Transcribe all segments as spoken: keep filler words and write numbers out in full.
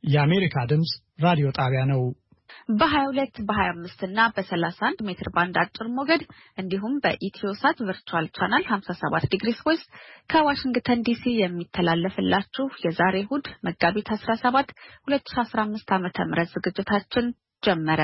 የአሜሪካ ድምጽ ራዲዮ ጣቢያ ነው። በ22 በ25 እና በ31 ሜትር ባንድ አጭር ሞገድ እንዲሁም በኢትዮሳት ቨርቹዋል ቻናል ሃምሳ ሰባት ዲግሪ ዌስት ከዋሽንግተን ዲሲ የሚተላለፍላችሁ የዛሬ እሁድ መጋቢት አስራ ሰባት ሁለት ሺህ አስራ አምስት ዓመተ ምህረት ዝግጅታችን ጀመረ።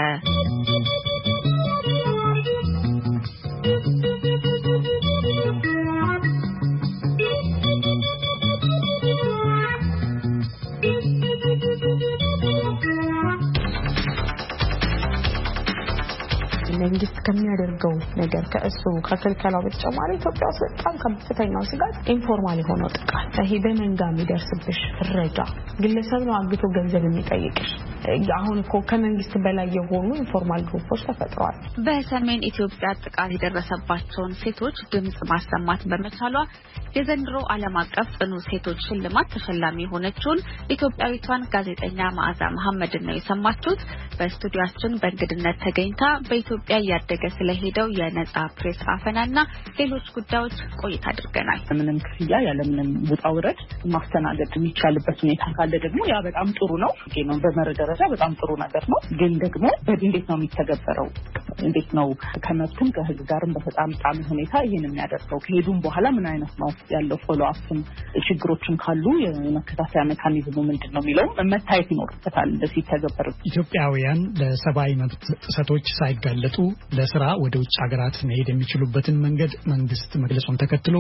መንግስት ከሚያደርገው ነገር ከእሱ ከከልከላው በተጨማሪ ኢትዮጵያ ውስጥ በጣም ከፍተኛው ስጋት ኢንፎርማል የሆነው ጥቃት ይሄ በመንጋ የሚደርስብሽ ፍረጃ ግለሰብ ነው አግቶ ገንዘብ የሚጠይቅሽ አሁን እኮ ከመንግስት በላይ የሆኑ ኢንፎርማል ግሩፖች ተፈጥረዋል። በሰሜን ኢትዮጵያ ጥቃት የደረሰባቸውን ሴቶች ድምጽ ማሰማት በመቻሏ የዘንድሮ ዓለም አቀፍ ጽኑ ሴቶች ሽልማት ተሸላሚ ሆነችውን ኢትዮጵያዊቷን ጋዜጠኛ መዓዛ መሐመድን ነው የሰማችሁት። በስቱዲዮአችን በእንግድነት ተገኝታ በኢትዮጵያ ያደገ ስለሄደው የነጻ ፕሬስ አፈናና ሌሎች ጉዳዮች ቆይታ አድርገናል። ምንም ክፍያ ያለ ምንም ውጣ ውረድ ማስተናገድ የሚቻልበት ሁኔታ ካለ ደግሞ ያ በጣም ጥሩ ነው። ነው በመረጃ ደረጃ በጣም ጥሩ ነገር ነው። ግን ደግሞ እንዴት ነው የሚተገበረው? እንዴት ነው ከመብትም ከህግ ጋርም በተጣጣመ ሁኔታ ይሄን የሚያደርገው? ከሄዱም በኋላ ምን አይነት ነው ያለው ፎሎ አፕም ችግሮችም ካሉ የመከታተያ ሜካኒዝሙ ምንድነው የሚለው መታየት ይኖርበታል ሲተገበር። ኢትዮጵያውያን ለሰብአዊ መብት ጥሰቶች ሳይጋለጡ ለስራ ወደ ውጭ ሀገራት መሄድ የሚችሉበትን መንገድ መንግስት መግለጹን ተከትሎ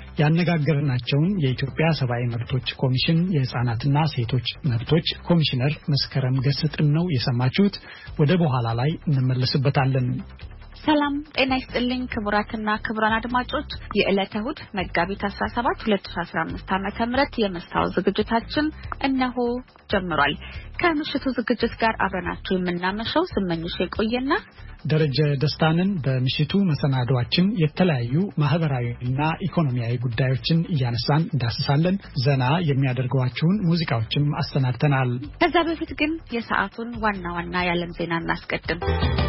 ያነጋገርናቸውን የኢትዮጵያ ሰብአዊ መብቶች ኮሚሽን የህፃናትና ሴቶች መብቶች ኮሚሽነር መስከረም ገስጥን ነው የሰማችሁት። ወደ በኋላ ላይ እንመለስበታለን። ሰላም ጤና ይስጥልኝ ክቡራትና ክቡራን አድማጮች፣ የዕለተ እሁድ መጋቢት አስራ ሰባት ሁለት ሺህ አስራ አምስት ዓመተ ምህረት የመስታወት ዝግጅታችን እነሆ ጀምሯል። ከምሽቱ ዝግጅት ጋር አብረናችሁ የምናመሸው ስመኝሽ የቆየና ደረጀ ደስታንን። በምሽቱ መሰናዷችን የተለያዩ ማህበራዊና ኢኮኖሚያዊ ጉዳዮችን እያነሳን እንዳስሳለን። ዘና የሚያደርጓችሁን ሙዚቃዎችም አሰናድተናል። ከዛ በፊት ግን የሰዓቱን ዋና ዋና የዓለም ዜና እናስቀድም።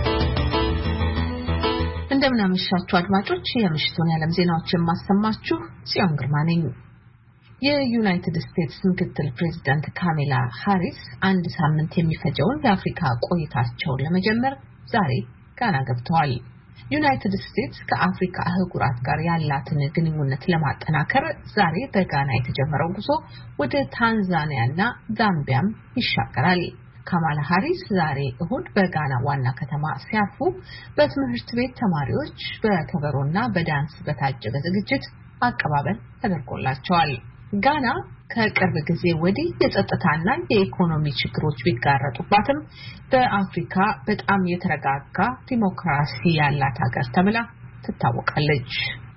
እንደምን አመሻችሁ አድማጮች፣ የምሽቱን የዓለም ዜናዎች የማሰማችሁ ጽዮን ግርማ ነኝ። የዩናይትድ ስቴትስ ምክትል ፕሬዝዳንት ካሜላ ሃሪስ አንድ ሳምንት የሚፈጀውን የአፍሪካ ቆይታቸውን ለመጀመር ዛሬ ጋና ገብተዋል። ዩናይትድ ስቴትስ ከአፍሪካ አህጉራት ጋር ያላትን ግንኙነት ለማጠናከር ዛሬ በጋና የተጀመረው ጉዞ ወደ ታንዛኒያና ዛምቢያም ይሻገራል። ካማላ ሃሪስ ዛሬ እሁድ በጋና ዋና ከተማ ሲያርፉ በትምህርት ቤት ተማሪዎች በከበሮና በዳንስ በታጀበ ዝግጅት አቀባበል ተደርጎላቸዋል። ጋና ከቅርብ ጊዜ ወዲህ የጸጥታና የኢኮኖሚ ችግሮች ቢጋረጡባትም በአፍሪካ በጣም የተረጋጋ ዲሞክራሲ ያላት ሀገር ተብላ ትታወቃለች።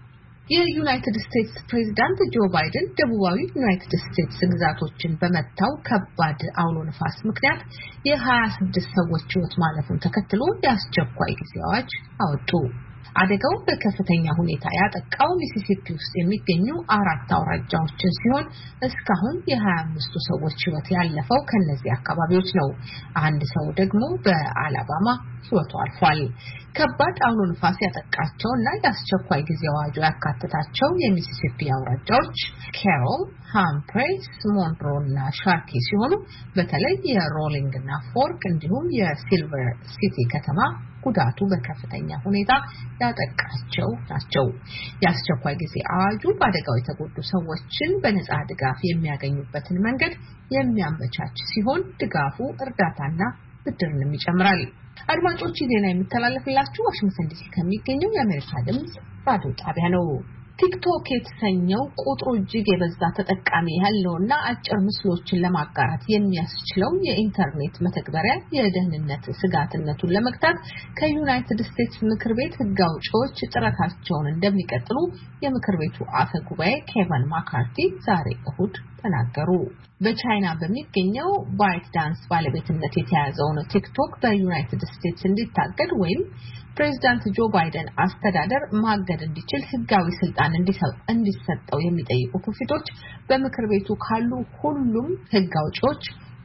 የዩናይትድ ስቴትስ ፕሬዝዳንት ጆ ባይደን ደቡባዊ ዩናይትድ ስቴትስ ግዛቶችን በመታው ከባድ አውሎ ነፋስ ምክንያት የሃያ ስድስት ሰዎች ሕይወት ማለፉን ተከትሎ የአስቸኳይ ጊዜ አዋጅ አወጡ። አደጋው በከፍተኛ ሁኔታ ያጠቃው ሚሲሲፒ ውስጥ የሚገኙ አራት አውራጃዎችን ሲሆን እስካሁን የሃያ አምስት ሰዎች ሕይወት ያለፈው ከነዚህ አካባቢዎች ነው። አንድ ሰው ደግሞ በአላባማ ሕይወቱ አልፏል። ከባድ አውሎ ነፋስ ያጠቃቸውና የአስቸኳይ ጊዜ አዋጁ ያካተታቸው የሚሲሲፒ አውራጃዎች ካሮል፣ ሃምፕሬስ፣ ሞንሮና ሻርኪ ሲሆኑ በተለይ የሮሊንግ እና ፎርክ እንዲሁም የሲልቨር ሲቲ ከተማ ጉዳቱ በከፍተኛ ሁኔታ ያጠቃቸው ናቸው። የአስቸኳይ ጊዜ አዋጁ በአደጋው የተጎዱ ሰዎችን በነጻ ድጋፍ የሚያገኙበትን መንገድ የሚያመቻች ሲሆን ድጋፉ እርዳታና ብድርንም ይጨምራል። አድማጮች ዜና የሚተላለፍላችሁ ዋሽንግተን ዲሲ ከሚገኘው የአሜሪካ ድምጽ ራዲዮ ጣቢያ ነው። ቲክቶክ የተሰኘው ቁጥሩ እጅግ የበዛ ተጠቃሚ ያለውና አጭር ምስሎችን ለማጋራት የሚያስችለው የኢንተርኔት መተግበሪያ የደህንነት ስጋትነቱን ለመግታት ከዩናይትድ ስቴትስ ምክር ቤት ሕግ አውጪዎች ጥረታቸውን እንደሚቀጥሉ የምክር ቤቱ አፈ ጉባኤ ኬቨን ማካርቲ ዛሬ እሁድ ተናገሩ። በቻይና በሚገኘው ባይት ዳንስ ባለቤትነት የተያዘውን ቲክቶክ በዩናይትድ ስቴትስ እንዲታገድ ወይም ፕሬዝዳንት ጆ ባይደን አስተዳደር ማገድ እንዲችል ህጋዊ ስልጣን እንዲሰጠው የሚጠይቁ ክፍተቶች በምክር ቤቱ ካሉ ሁሉም ህግ አውጪዎች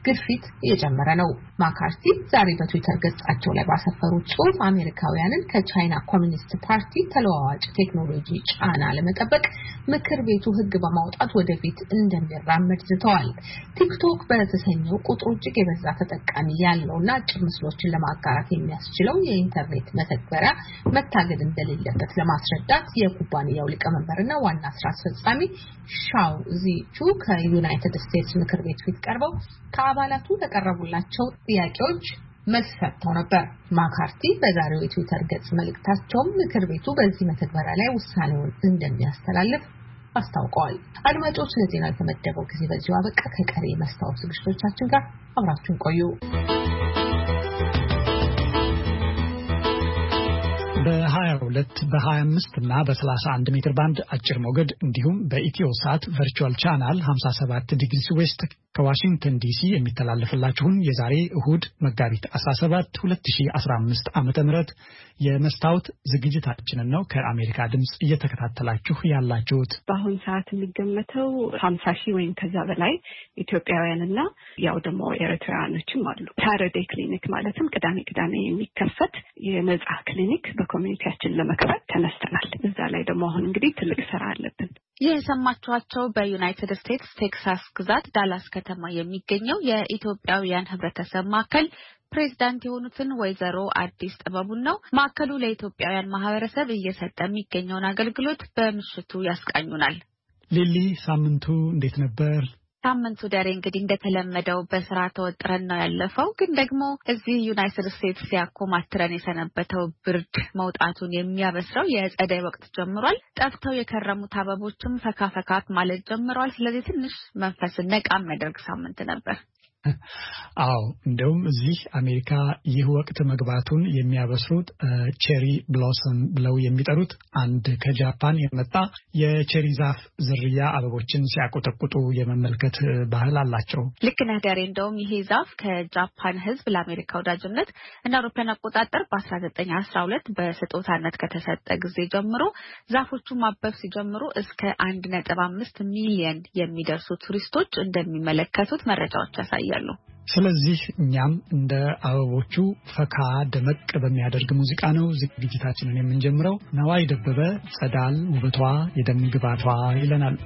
ግፊት እየጨመረ ነው። ማካርቲ ዛሬ በትዊተር ገጻቸው ላይ ባሰፈሩት ጽሑፍ አሜሪካውያንን ከቻይና ኮሚኒስት ፓርቲ ተለዋዋጭ ቴክኖሎጂ ጫና ለመጠበቅ ምክር ቤቱ ሕግ በማውጣት ወደፊት እንደሚራመድ ዝተዋል። ቲክቶክ በተሰኘው ቁጥሩ እጅግ የበዛ ተጠቃሚ ያለውና አጭር ምስሎችን ለማጋራት የሚያስችለው የኢንተርኔት መተግበሪያ መታገድ እንደሌለበት ለማስረዳት የኩባንያው ሊቀመንበርና ዋና ስራ አስፈጻሚ ሻው ዚቹ ከዩናይትድ ስቴትስ ምክር ቤት ፊት ቀርበው ከአባላቱ ለቀረቡላቸው ጥያቄዎች መልስ ሰጥተው ነበር። ማካርቲ በዛሬው የትዊተር ገጽ መልእክታቸው ምክር ቤቱ በዚህ መተግበሪያ ላይ ውሳኔውን እንደሚያስተላልፍ አስታውቀዋል። አድማጮች ለዜና የተመደበው ጊዜ በዚሁ አበቃ። ከቀሪ መስታወት ዝግጅቶቻችን ጋር አብራችሁን ቆዩ። በ22 በ25 እና በ31 ሜትር ባንድ አጭር ሞገድ እንዲሁም በኢትዮሳት ቨርቹዋል ቻናል ሃምሳ ሰባት ዲግሪ ዌስት ከዋሽንግተን ዲሲ የሚተላለፍላችሁን የዛሬ እሁድ መጋቢት አስራ ሰባት ሁለት ሺህ አስራ አምስት ዓመተ ምህረት የመስታወት ዝግጅታችንን ነው ከአሜሪካ ድምጽ እየተከታተላችሁ ያላችሁት። በአሁን ሰዓት የሚገመተው ሃምሳ ሺህ ወይም ከዛ በላይ ኢትዮጵያውያንና ያው ደግሞ ኤርትራውያኖችም አሉ። ሳተርዴይ ክሊኒክ ማለትም ቅዳሜ ቅዳሜ የሚከፈት የነጻ ክሊኒክ በኮሚኒቲያችን ለመክፈት ተነስተናል። እዛ ላይ ደግሞ አሁን እንግዲህ ትልቅ ስራ አለብን። የሰማችኋቸው በዩናይትድ ስቴትስ ቴክሳስ ግዛት ዳላስ ከተማ የሚገኘው የኢትዮጵያውያን ህብረተሰብ ማዕከል ፕሬዝዳንት የሆኑትን ወይዘሮ አዲስ ጥበቡን ነው። ማዕከሉ ለኢትዮጵያውያን ማህበረሰብ እየሰጠ የሚገኘውን አገልግሎት በምሽቱ ያስቃኙናል። ሊሊ ሳምንቱ እንዴት ነበር? ሳምንቱ ዳሬ እንግዲህ እንደተለመደው በስራ ተወጥረን ነው ያለፈው። ግን ደግሞ እዚህ ዩናይትድ ስቴትስ ያኮማትረን የሰነበተው ብርድ መውጣቱን የሚያበስረው የጸደይ ወቅት ጀምሯል። ጠፍተው የከረሙት አበቦችም ፈካ ፈካ ማለት ጀምረዋል። ስለዚህ ትንሽ መንፈስን ነቃ የሚያደርግ ሳምንት ነበር። አዎ እንደውም እዚህ አሜሪካ ይህ ወቅት መግባቱን የሚያበስሩት ቼሪ ብሎሰም ብለው የሚጠሩት አንድ ከጃፓን የመጣ የቼሪ ዛፍ ዝርያ አበቦችን ሲያቆጠቁጡ የመመልከት ባህል አላቸው። ልክ ነህ ዳሬ። እንደውም ይሄ ዛፍ ከጃፓን ሕዝብ ለአሜሪካ ወዳጅነት እና አውሮፓውያን አቆጣጠር በአስራ ዘጠኝ አስራ ሁለት በስጦታነት ከተሰጠ ጊዜ ጀምሮ ዛፎቹ ማበብ ሲጀምሩ እስከ አንድ ነጥብ አምስት ሚሊዮን የሚደርሱ ቱሪስቶች እንደሚመለከቱት መረጃዎች ያሳያሉ። ስለዚህ እኛም እንደ አበቦቹ ፈካ ደመቅ በሚያደርግ ሙዚቃ ነው ዝግጅታችንን የምንጀምረው። ነዋይ ደበበ ጸዳል ውበቷ የደም ግባቷ ይለናል።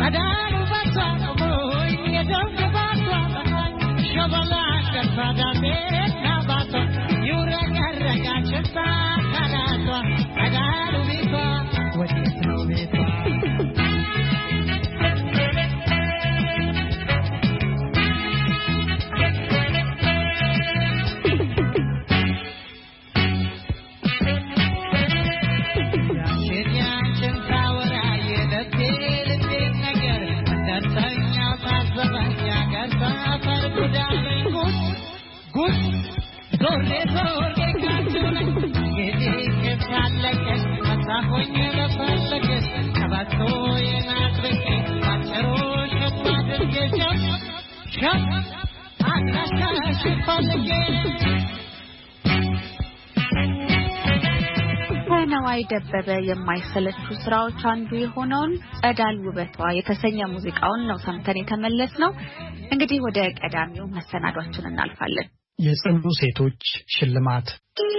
በነዋይ ደበበ የማይሰለቹ ስራዎች አንዱ የሆነውን ጸዳል ውበቷ የተሰኘ ሙዚቃውን ነው ሰምተን የተመለስነው። እንግዲህ ወደ ቀዳሚው መሰናዷችን እናልፋለን። የጽኑ ሴቶች ሽልማት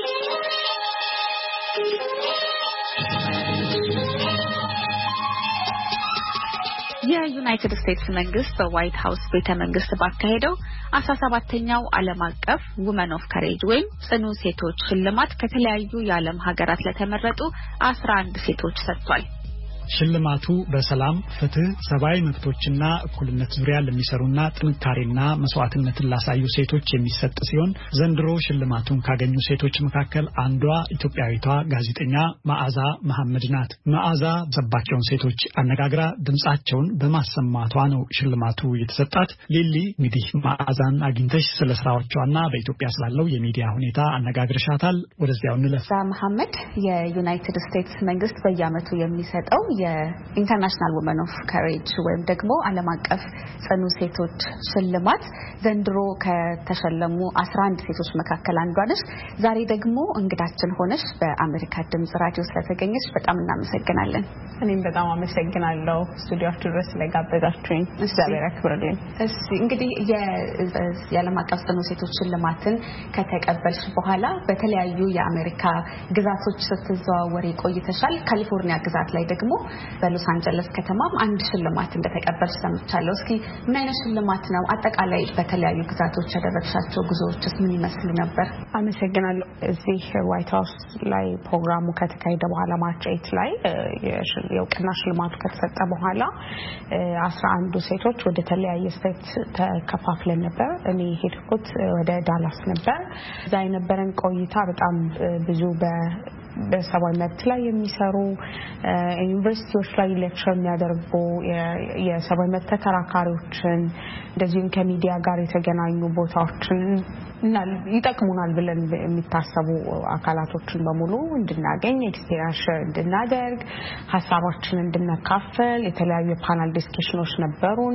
የዩናይትድ ስቴትስ መንግስት በዋይት ሃውስ ቤተ መንግስት ባካሄደው አስራ ሰባተኛው ዓለም አቀፍ ውመን ኦፍ ከሬጅ ወይም ጽኑ ሴቶች ሽልማት ከተለያዩ የዓለም ሀገራት ለተመረጡ አስራ አንድ ሴቶች ሰጥቷል። ሽልማቱ በሰላም ፍትህ ሰብአዊ መብቶችና እኩልነት ዙሪያ ለሚሰሩና ጥንካሬና መስዋዕትነትን ላሳዩ ሴቶች የሚሰጥ ሲሆን ዘንድሮ ሽልማቱን ካገኙ ሴቶች መካከል አንዷ ኢትዮጵያዊቷ ጋዜጠኛ መዓዛ መሐመድ ናት። መዓዛ ሰባቸውን ሴቶች አነጋግራ ድምጻቸውን በማሰማቷ ነው ሽልማቱ የተሰጣት። ሊሊ እንግዲህ መዓዛን አግኝተሽ ስለ ስራዎቿና በኢትዮጵያ ስላለው የሚዲያ ሁኔታ አነጋግርሻታል። ወደዚያው እንለፍ። መሐመድ የዩናይትድ ስቴትስ መንግስት በየዓመቱ የሚሰጠው የኢንተርናሽናል ውመን ኦፍ ከሬጅ ወይም ደግሞ ዓለም አቀፍ ጽኑ ሴቶች ሽልማት ዘንድሮ ከተሸለሙ አስራ አንድ ሴቶች መካከል አንዷ ነሽ። ዛሬ ደግሞ እንግዳችን ሆነሽ በአሜሪካ ድምጽ ራዲዮ ስለተገኘሽ በጣም እናመሰግናለን። እኔም በጣም አመሰግናለሁ ስቱዲዮአችሁ ድረስ ስለጋበዛችሁኝ። እግዚአብሔር ያክብርልኝ። እሺ እንግዲህ የዓለም አቀፍ ጽኑ ሴቶች ሽልማትን ከተቀበልሽ በኋላ በተለያዩ የአሜሪካ ግዛቶች ስትዘዋወሪ ቆይተሻል። ካሊፎርኒያ ግዛት ላይ ደግሞ በሎስ አንጀለስ ከተማም አንድ ሽልማት እንደተቀበልሽ ሰምቻለሁ። እስኪ ምን አይነት ሽልማት ነው? አጠቃላይ በተለያዩ ግዛቶች ያደረግሻቸው ጉዞዎችስ ምን ይመስሉ ነበር? አመሰግናለሁ። እዚህ ዋይት ሃውስ ላይ ፕሮግራሙ ከተካሄደ በኋላ ማርች ኤይት ላይ የእውቅና ሽልማቱ ከተሰጠ በኋላ አስራ አንዱ ሴቶች ወደ ተለያየ ስቴት ተከፋፍለን ነበር። እኔ ሄድኩት ወደ ዳላስ ነበር። እዛ የነበረን ቆይታ በጣም ብዙ በ በሰብአዊ መብት ላይ የሚሰሩ ዩኒቨርሲቲዎች ላይ ሌክቸር የሚያደርጉ የሰብአዊ መብት ተከራካሪዎችን እንደዚሁም ከሚዲያ ጋር የተገናኙ ቦታዎችን እና ይጠቅሙናል ብለን የሚታሰቡ አካላቶችን በሙሉ እንድናገኝ ኤክስፒሪየንስ እንድናደርግ ሐሳባችንን እንድናካፈል የተለያዩ ፓናል ዲስከሽኖች ነበሩን።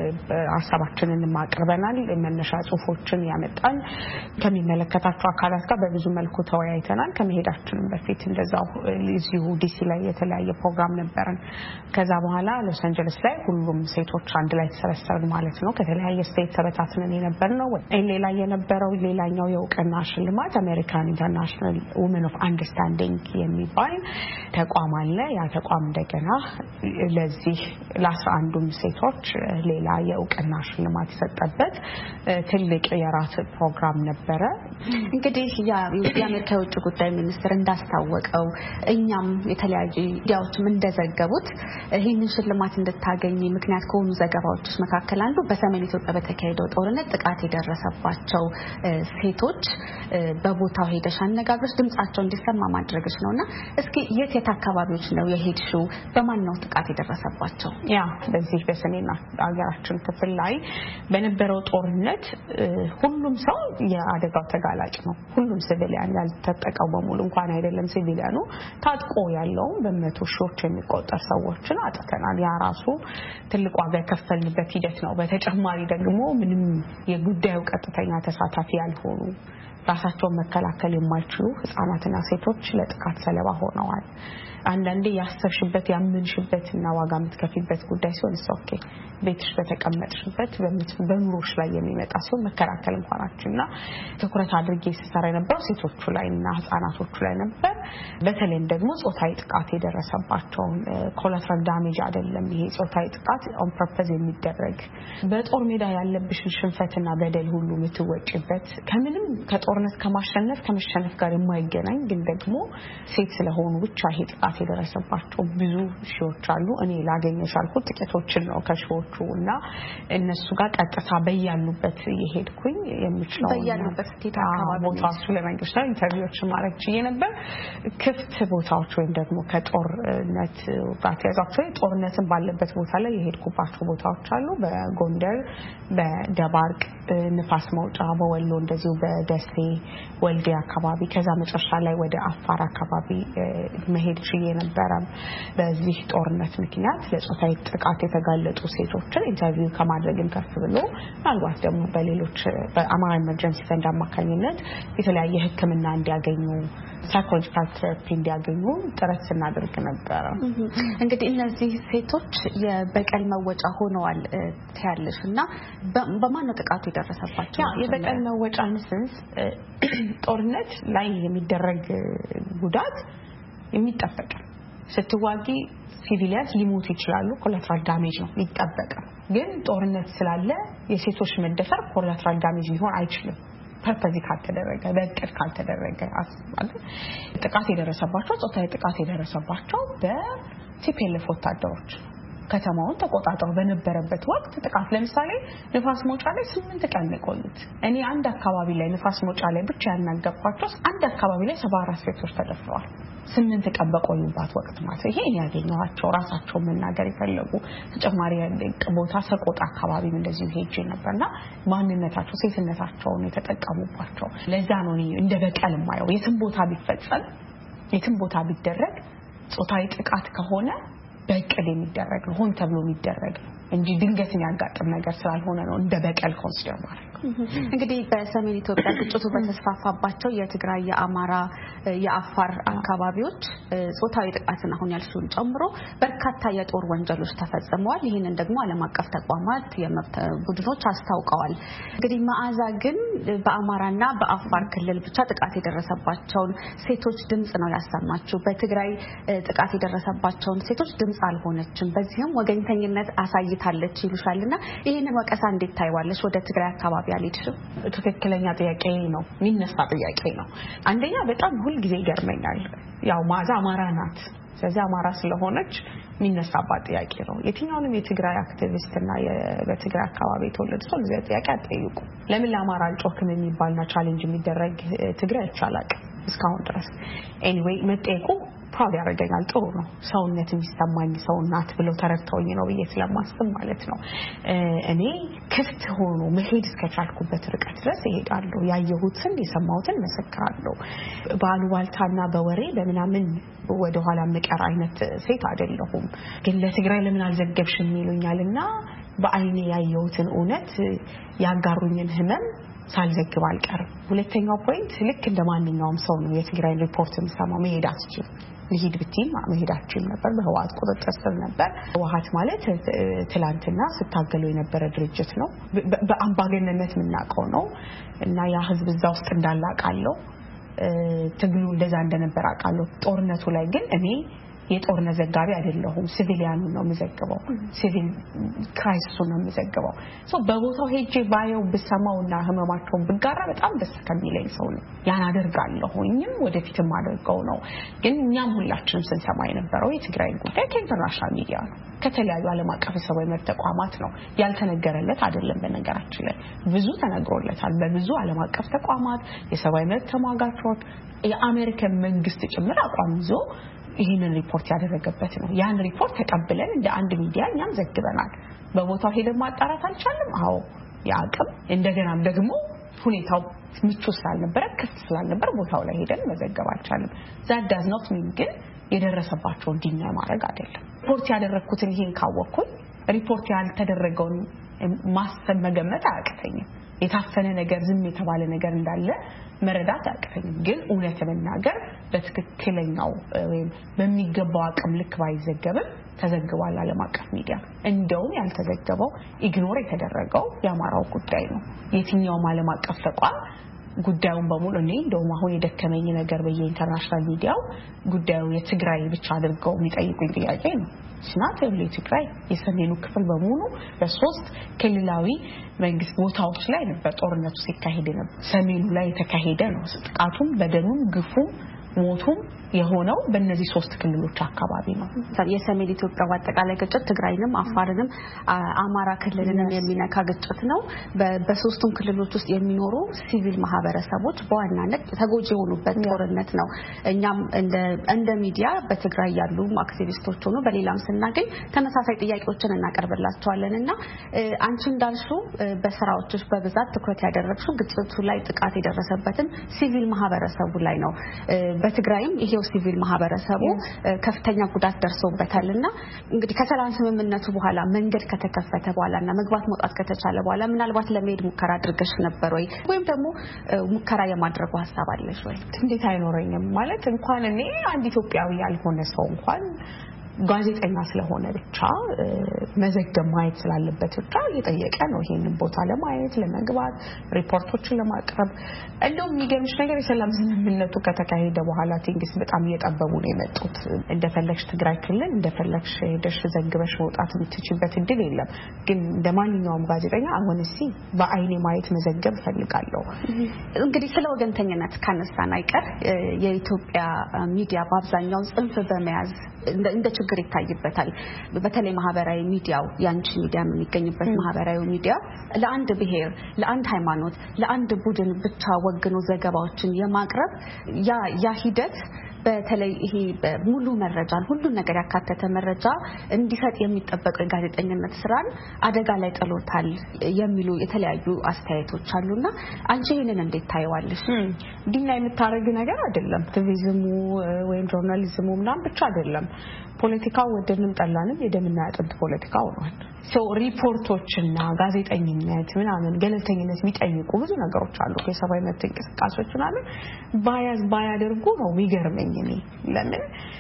ሐሳባችንን ማቅርበናል። መነሻ ጽሁፎችን ያመጣን ከሚመለከታቸው አካላት ጋር በብዙ መልኩ ተወያይተናል። ከመሄዳችንም በፊት እንደዛው እዚሁ ዲሲ ላይ የተለያየ ፕሮግራም ነበረን። ከዛ በኋላ ሎስ አንጀለስ ላይ ሁሉም ሴቶች አንድ ላይ ተሰበሰብን ማለት ነው። ከተለያየ ስቴት ተበታትነን የነበርነው ሌላ የነበረው ሌላኛው የእውቅና ሽልማት አሜሪካን ኢንተርናሽናል ውመን ኦፍ አንደርስታንዲንግ የሚባል ተቋም አለ። ያ ተቋም እንደገና ለዚህ ለአስራ አንዱም ሴቶች ሌላ የእውቅና ሽልማት የሰጠበት ትልቅ የራት ፕሮግራም ነበረ። እንግዲህ የአሜሪካ የውጭ ጉዳይ ሚኒስትር እንዳስታወቀው እኛም የተለያዩ ሚዲያዎችም እንደዘገቡት ይህንን ሽልማት እንድታገኝ ምክንያት ከሆኑ ዘገባዎች መካከል አንዱ በሰሜን ኢትዮጵያ በተካሄደው ጦርነት ጥቃት የደረሰባቸው ሴቶች በቦታው ሄደሽ አነጋግረሽ ድምጻቸው እንዲሰማ ማድረግሽ ነውና እስኪ የት የት አካባቢዎች ነው የሄድሽው? በማን ነው ጥቃት የደረሰባቸው? ያ በዚህ በሰሜን አገራችን ክፍል ላይ በነበረው ጦርነት ሁሉም ሰው የአደጋው ተጋላጭ ነው። ሁሉም ሲቪሊያን ያልተጠቀው በሙሉ እንኳን አይደለም ሲቪሊያኑ ታጥቆ ያለው በመቶ ሺዎች የሚቆጠር ሰዎችን አጥተናል። ያ ራሱ ትልቅ ዋጋ የከፈልንበት ሂደት ነው። በተጨማሪ ደግሞ ምንም የጉዳዩ ቀጥተኛ ተሳታፊ ያልሆኑ ራሳቸውን መከላከል የማይችሉ ህፃናትና ሴቶች ለጥቃት ሰለባ ሆነዋል። አንዳንዴ ያሰብሽበት ያምንሽበትና ዋጋ የምትከፊበት ጉዳይ ሲሆን ኦኬ ቤትሽ በተቀመጥሽበት በኑሮሽ ላይ የሚመጣ ሲሆን መከላከል እንኳን አችና ትኩረት አድርጌ ሲሰራ የነበረው ሴቶቹ ላይና ህፃናቶቹ ላይ ነበር። በተለይም ደግሞ ጾታዊ ጥቃት የደረሰባቸው ኮላተራል ዳሜጅ አይደለም ይሄ ጾታዊ ጥቃት ኦን ፐርፐዝ የሚደረግ በጦር ሜዳ ያለብሽን ሽንፈትና በደል ሁሉ የምትወጪበት ከምንም ከጦርነት ከማሸነፍ ከመሸነፍ ጋር የማይገናኝ ግን ደግሞ ሴት ስለሆኑ ብቻ ይሄ ጥቃት የደረሰባቸው ብዙ ሺዎች አሉ። እኔ ላገኘሽ አልኩት ጥቂቶችን ነው ከሺዎቹና እነሱ ጋር ቀጥታ በያሉበት የሄድኩኝ የምችለው በያሉበት ስቴት አካባቢ ቦታዎች ለመንገሽ ላይ ኢንተርቪዎች ማድረግ ችዬ ነበር። ክፍት ቦታዎች ወይም ደግሞ ከጦርነት ጋር ተያይዞ ጦርነትን ባለበት ቦታ ላይ የሄድኩባቸው ቦታዎች አሉ። በጎንደር በደባርቅ ንፋስ መውጫ በወሎ እንደዚሁ በደሴ ወልዲያ አካባቢ ከዛ መጨረሻ ላይ ወደ አፋር አካባቢ መሄድ ችዬ ነበር። በዚህ ጦርነት ምክንያት ለጾታዊ ጥቃት የተጋለጡ ሴቶችን ኢንተርቪው ከማድረግም ከፍ ብሎ ምናልባት ደግሞ በሌሎች በአማራ ኢመርጀንሲ ፈንድ አማካኝነት የተለያየ ሕክምና እንዲያገኙ ሳይኮሎጂካል ቴራፒ እንዲያገኙ ጥረት ስናደርግ ነበር። እንግዲህ እነዚህ ሴቶች የበቀል መወጫ ሆነዋል ታያለሽና በማን ነው ጥቃቱ የደረሰባቸው? ያ የበቀል መወጫ ንስንስ ጦርነት ላይ የሚደረግ ጉዳት የሚጠበቅ ስትዋጊ ሲቪሊያንስ ሊሞቱ ይችላሉ። ኮላተራል ዳሜጅ ነው የሚጠበቀው። ግን ጦርነት ስላለ የሴቶች መደፈር ኮላተራል ዳሜጅ ሊሆን አይችልም ፐርፐዝ ካልተደረገ በእቅድ ካልተደረገ አስባለ ጥቃት የደረሰባቸው ጾታዊ ጥቃት የደረሰባቸው በቲፒኤልኤፍ ወታደሮች ከተማውን ተቆጣጣው በነበረበት ወቅት ጥቃት ለምሳሌ ንፋስ መውጫ ላይ ስምንት ቀን ቆዩት። እኔ አንድ አካባቢ ላይ ንፋስ መውጫ ላይ ብቻ ያናገርኳቸው አንድ አካባቢ ላይ ሰባ አራት ሴቶች ተደፍረዋል ስምንት ቀን በቆዩባት ወቅት ማለት ይሄ እኔ ያገኘኋቸው ራሳቸው መናገር ይፈልጉ ተጨማሪ ቦታ ሰቆጣ አካባቢ እንደዚህ ሄጄ ነበርና ማንነታቸው ሴትነታቸውን የተጠቀሙባቸው ለዛ ነው እኔ እንደ በቀል ማየው የትም ቦታ ቢፈጸም የትም ቦታ ቢደረግ ጾታዊ ጥቃት ከሆነ በእቅድ የሚደረግ ነው ሆን ተብሎ የሚደረግ እንጂ ድንገተኛ ያጋጥም ነገር ስላልሆነ ነው እንደ በቀል ኮንሲደር ማለት እንግዲህ በሰሜን ኢትዮጵያ ግጭቱ በተስፋፋባቸው የትግራይ የአማራ የአፋር አካባቢዎች ጾታዊ ጥቃትን አሁን ያልሽውን ጨምሮ በርካታ የጦር ወንጀሎች ተፈጽመዋል። ይሄንን ደግሞ ዓለም አቀፍ ተቋማት የመብት ቡድኖች አስታውቀዋል። እንግዲህ መዓዛ ግን በአማራና በአፋር ክልል ብቻ ጥቃት የደረሰባቸውን ሴቶች ድምጽ ነው ያሰማችው። በትግራይ ጥቃት የደረሰባቸውን ሴቶች ድምጽ አልሆነችም። በዚህም ወገንተኝነት አሳይታለች ይሉሻልና ይሄንን ወቀሳ እንዴት ታይዋለሽ? ወደ ትግራይ አካባቢ ያለችው ትክክለኛ ጥያቄ ነው የሚነሳ ጥያቄ ነው። አንደኛ በጣም ሁሉ ጊዜ ይገርመኛል ያው ማዛ አማራ ናት ስለዚህ አማራ ስለሆነች የሚነሳባት ጥያቄ ነው። የትኛውንም የትግራይ አክቲቪስትና በትግራይ አካባቢ የተወለደ ሰው ለዚህ ጥያቄ አጠይቁ ለምን ለአማራ አልጮክም የሚባልና ቻሌንጅ የሚደረግ ትግራይ ይቻላል እስካሁን ድረስ ኤኒዌይ መጠየቁ ፕራውድ ያደርገኛል። ጥሩ ነው ሰውነት የሚሰማኝ ሰው ናት ብለው ተረድተውኝ ነው ብዬ ስለማስብ ማለት ነው። እኔ ክፍት ሆኖ መሄድ እስከቻልኩበት ርቀት ድረስ እሄዳለሁ። ያየሁትን የሰማሁትን መሰክራለሁ። ባሉባልታና በወሬ በመናምን ወደ ኋላ መቀር አይነት ሴት አይደለሁም። ግን ለትግራይ ለምን አልዘገብሽም ይሉኛልና በአይኔ ያየሁትን እውነት ያጋሩኝን ህመም ሳልዘግብ አልቀርም። ሁለተኛው ፖይንት ልክ እንደማንኛውም ሰው ነው የትግራይ ሪፖርት የምሰማው መሄድ አትችልም ልሂድ ብትይም መሄዳችን ነበር በህዋት ቁጥጥር ስር ነበር። ህዋት ማለት ትላንትና ስታገለው የነበረ ድርጅት ነው። በአምባገነንነት ምናቀው ነው እና ያ ህዝብ እዛ ውስጥ እንዳላቃለው ትግሉ እንደዛ እንደነበር አቃለው። ጦርነቱ ላይ ግን እኔ የጦርነት ዘጋቢ አይደለሁም ሲቪሊያኑ ነው መዘገበው ሲቪል ክራይሲስ ነው መዘገበው ሶ በቦታው ሄጄ ባየው በሰማውና ህመማቸውን ብጋራ በጣም ደስ ከሚለኝ ሰው ነው ያን አደርጋለሁኝም ወደፊትም አደርገው ነው። ግን እኛም ሁላችንም ስንሰማ የነበረው የትግራይ ጉዳይ ከኢንተርናሽናል ሚዲያ ነው ከተለያዩ ዓለም አቀፍ የሰብአዊ መብት ተቋማት ነው ያልተነገረለት አይደለም። በነገራችን ላይ ብዙ ተነግሮለታል በብዙ ዓለም አቀፍ ተቋማት የሰብአዊ መብት ተሟጋቾች የአሜሪካን መንግስት ጭምር አቋም ይዞ ይሄንን ሪፖርት ያደረገበት ነው። ያን ሪፖርት ተቀብለን እንደ አንድ ሚዲያ እኛም ዘግበናል። በቦታው ሄደን ማጣራት አልቻለም። አዎ ያቅም እንደገናም ደግሞ ሁኔታው ምቹ ስላልነበረ ክፍት ስላልነበረ ቦታው ላይ ሄደን መዘገብ አልቻለም። that does not mean ግን የደረሰባቸውን ዲና ማድረግ አይደለም። ሪፖርት ያደረኩትን ይሄን ካወቅኩኝ ሪፖርት ያልተደረገውን ማሰብ መገመት አያቅተኝም። የታፈነ ነገር ዝም የተባለ ነገር እንዳለ መረዳት አቅተኝም ግን እውነት ለመናገር በትክክለኛው ወይም በሚገባው አቅም ልክ ባይዘገብም ተዘግቧል ዓለም አቀፍ ሚዲያ እንደው ያልተዘገበው ኢግኖር የተደረገው የአማራው ጉዳይ ነው የትኛው ዓለም አቀፍ ተቋም ጉዳዩን በሙሉ እኔ እንደውም አሁን የደከመኝ ነገር በየኢንተርናሽናል ሚዲያው ጉዳዩ የትግራይ ብቻ አድርገው የሚጠይቁኝ ጥያቄ ነው ስናት የትግራይ የሰሜኑ ክፍል በሙሉ በሶስት ክልላዊ መንግስት ቦታዎች ላይ ነበር ጦርነቱ ሲካሄድ ነበር ሰሜኑ ላይ የተካሄደ ነው ጥቃቱም በደኑም ግፉም ሞቱም የሆነው በእነዚህ ሶስት ክልሎች አካባቢ ነው የሰሜን ኢትዮጵያ አጠቃላይ ግጭት ትግራይንም አፋርንም አማራ ክልልንም የሚነካ ግጭት ነው በሶስቱም ክልሎች ውስጥ የሚኖሩ ሲቪል ማህበረሰቦች በዋናነት ተጎጂ የሆኑበት ጦርነት ነው እኛም እንደ እንደ ሚዲያ በትግራይ ያሉ አክቲቪስቶች ሆኖ በሌላም ስናገኝ ተመሳሳይ ጥያቄዎችን እናቀርብላቸዋለንና አንቺ እንዳልሽው በስራዎችሽ በብዛት ትኩረት ያደረግሽው ግጭቱ ላይ ጥቃት የደረሰበትን ሲቪል ማህበረሰቡ ላይ ነው በትግራይም ይሄው ሲቪል ማህበረሰቡ ከፍተኛ ጉዳት ደርሶበታልና እንግዲህ ከሰላም ስምምነቱ በኋላ መንገድ ከተከፈተ በኋላና መግባት መውጣት ከተቻለ በኋላ ምናልባት ለመሄድ ሙከራ አድርገሽ ነበር ወይ ወይም ደግሞ ሙከራ የማድረጉ ሐሳብ አለሽ ወይ እንዴት አይኖርኝም ማለት እንኳን እኔ አንድ ኢትዮጵያዊ ያልሆነ ሰው እንኳን ጋዜጠኛ ስለሆነ ብቻ መዘገብ ማየት ስላለበት ብቻ እየጠየቀ ነው ይሄንን ቦታ ለማየት ለመግባት ሪፖርቶችን ለማቅረብ እንደው የሚገርምሽ ነገር የሰላም ስምምነቱ ከተካሄደ በኋላ ቲንግስ በጣም እየጠበቡ ነው የመጡት እንደፈለግሽ ትግራይ ክልል እንደፈለግሽ ሄደሽ ዘግበሽ መውጣት የምትችይበት እድል የለም ግን እንደማንኛውም ጋዜጠኛ አሁንሲ በአይኔ ማየት መዘገብ ፈልጋለሁ እንግዲህ ስለ ወገንተኝነት ካነሳን አይቀር የኢትዮጵያ ሚዲያ በአብዛኛው ጽንፍ በመያዝ እንደ ችግር ይታይበታል በተለይ ማህበራዊ ሚዲያው ያንቺ ሚዲያ የሚገኝበት ማህበራዊ ሚዲያ ለአንድ ብሔር ለአንድ ሃይማኖት ለአንድ ቡድን ብቻ ወግኖ ዘገባዎችን የማቅረብ ያ ያ ሂደት በተለይ ይሄ ሙሉ መረጃን ሁሉ ነገር ያካተተ መረጃ እንዲሰጥ የሚጠበቀው የጋዜጠኝነት ስራን አደጋ ላይ ጥሎታል የሚሉ የተለያዩ አስተያየቶች አሉና አንቺ ይሄንን እንዴት ታይዋለሽ ዲና የምታረግ ነገር አይደለም አክቲቪዝሙ ወይም ጆርናሊዝሙ ምናምን ብቻ አይደለም ፖለቲካው ወደንም ጠላንም የደምና ያጥንት ፖለቲካው ነው ሶ ሪፖርቶችና ጋዜጠኝነት ምናምን ገለልተኝነት የሚጠይቁ ብዙ ነገሮች አሉ የሰብአዊ መብት እንቅስቃሴዎች ምናምን ባያዝ ባያደርጉ ነው የሚገርመኝ እኔ ለምን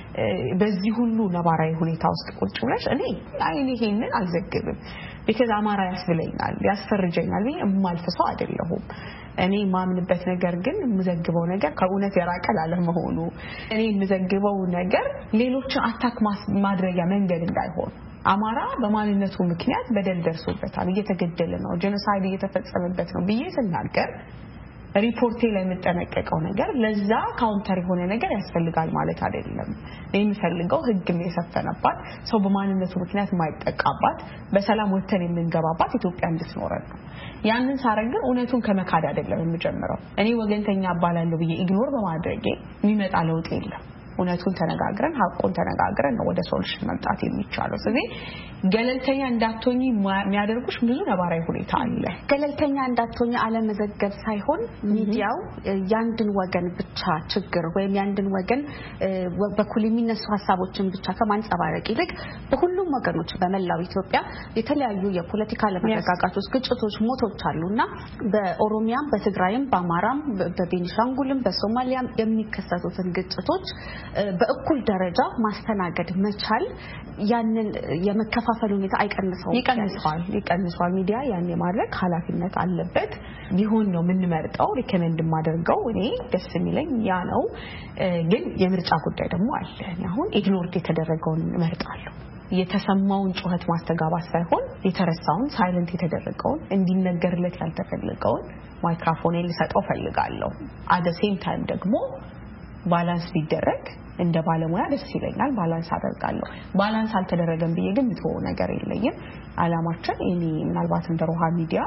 በዚህ ሁሉ ነባራዊ ሁኔታ ውስጥ ቁጭ ብለሽ እኔ አይኔ ይሄንን አልዘግብም because አማራ ያስብለኛል ያስፈርጀኛል እኔ የማልፈሰው አይደለሁም እኔ ማምንበት ነገር ግን የምዘግበው ነገር ከእውነት የራቀ አለመሆኑ እኔ የምዘግበው ነገር ሌሎችን አታክ ማድረጊያ መንገድ እንዳይሆን አማራ በማንነቱ ምክንያት በደል ደርሶበታል እየተገደለ ነው ጄኖሳይድ እየተፈጸመበት ነው ብዬ ስናገር ሪፖርቴ ላይ የምጠነቀቀው ነገር ለዛ ካውንተር የሆነ ነገር ያስፈልጋል ማለት አይደለም የሚፈልገው ህግም የሰፈነባት ሰው በማንነቱ ምክንያት የማይጠቃባት በሰላም ወተን የምንገባባት ኢትዮጵያ እንድትኖረን ነው ያንን ሳረግን እውነቱን ከመካድ አይደለም የምጀምረው እኔ ወገንተኛ አባላለሁ ብዬ ኢግኖር በማድረጌ የሚመጣ ለውጥ የለም እውነቱን ተነጋግረን ሐቁን ተነጋግረን ነው ወደ ሶሉሽን መምጣት የሚቻለው ስለዚህ ገለልተኛ እንዳትሆኚ የሚያደርጉሽ ብዙ ነባራዊ ሁኔታ አለ ገለልተኛ እንዳትሆኚ አለመዘገብ ሳይሆን ሚዲያው ያንድን ወገን ብቻ ችግር ወይም ያንድን ወገን በኩል የሚነሱ ሐሳቦችን ብቻ ከማንጸባረቅ ይልቅ በሁሉም ወገኖች በመላው ኢትዮጵያ የተለያዩ የፖለቲካ ለመረጋጋቶች ግጭቶች ሞቶች አሉና በኦሮሚያም በትግራይም በአማራም በቤኒሻንጉልም በሶማሊያም የሚከሰቱትን ግጭቶች በእኩል ደረጃ ማስተናገድ መቻል ያንን የመከፋፈል ሁኔታ አይቀንሰውም ይቀንሳል ይቀንሳል ሚዲያ ያን የማድረግ ኃላፊነት አለበት ቢሆን ነው ምን መርጠው ሪከመንድ ማደርገው እኔ ደስ የሚለኝ ያ ነው ግን የምርጫ ጉዳይ ደግሞ አለ አሁን ኢግኖርድ የተደረገውን መርጣለሁ የተሰማውን ጩኸት ማስተጋባት ሳይሆን የተረሳውን ሳይለንት የተደረገውን እንዲነገርለት ያልተፈለገውን ማይክሮፎን ልሰጠው ፈልጋለሁ አት ዘ ሴም ታይም ደግሞ ባላንስ ቢደረግ እንደ ባለሙያ ደስ ይለኛል ባላንስ አደርጋለሁ ባላንስ አልተደረገም ብዬ ግን ምትወው ነገር የለኝም አላማችን እኔ ምናልባት እንደ ሮሃ ሚዲያ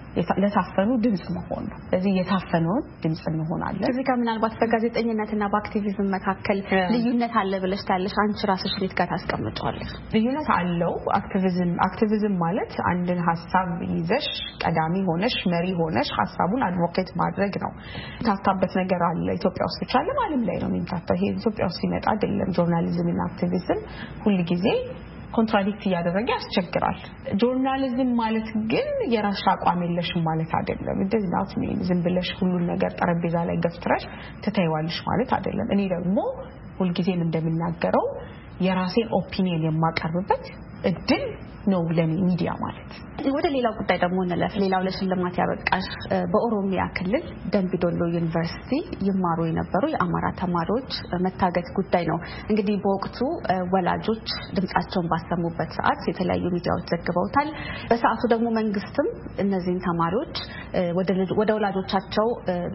ለታፈኑ ድምጽ መሆን ነው ስለዚህ የታፈነውን ድምጽ እንሆናለን እዚህ ጋር ምናልባት በጋዜጠኝነትና በአክቲቪዝም መካከል ልዩነት አለ ብለሽ ታለሽ አንቺ ራስሽ ቤት ጋር ታስቀምጫለሽ ልዩነት አለው አክቲቪዝም አክቲቪዝም ማለት አንድን ሐሳብ ይዘሽ ቀዳሚ ሆነሽ መሪ ሆነሽ ሐሳቡን አድቮኬት ማድረግ ነው ታታበት ነገር አለ ኢትዮጵያ ውስጥ ብቻ ዓለም ላይ ነው የሚታተው ይሄ ኢትዮጵያ ውስጥ ሲመጣ አይደለም ጆርናሊዝም እና አክቲቪዝም ሁሉ ጊዜ ኮንትራዲክት ያደረገ ያስቸግራል ጆርናሊዝም ማለት ግን የራስ አቋም የለሽም ማለት አይደለም it does not mean ዝም ብለሽ ሁሉ ነገር ጠረጴዛ ላይ ገፍትረሽ ተታይዋለሽ ማለት አይደለም እኔ ደግሞ ሁሉ ጊዜም እንደምናገረው የራሴን ኦፒኒየን የማቀርብበት እድል ነው ለኔ ሚዲያ ማለት ወደ ሌላው ጉዳይ ደግሞ እንለፍ ሌላው ለሽልማት ያበቃሽ በኦሮሚያ ክልል ደምቢዶሎ ዩኒቨርሲቲ ይማሩ የነበሩ የአማራ ተማሪዎች መታገት ጉዳይ ነው እንግዲህ በወቅቱ ወላጆች ድምጻቸውን ባሰሙበት ሰዓት የተለያዩ ሚዲያዎች ዘግበውታል በሰዓቱ ደግሞ መንግስትም እነዚህን ተማሪዎች ወደ ወደ ወላጆቻቸው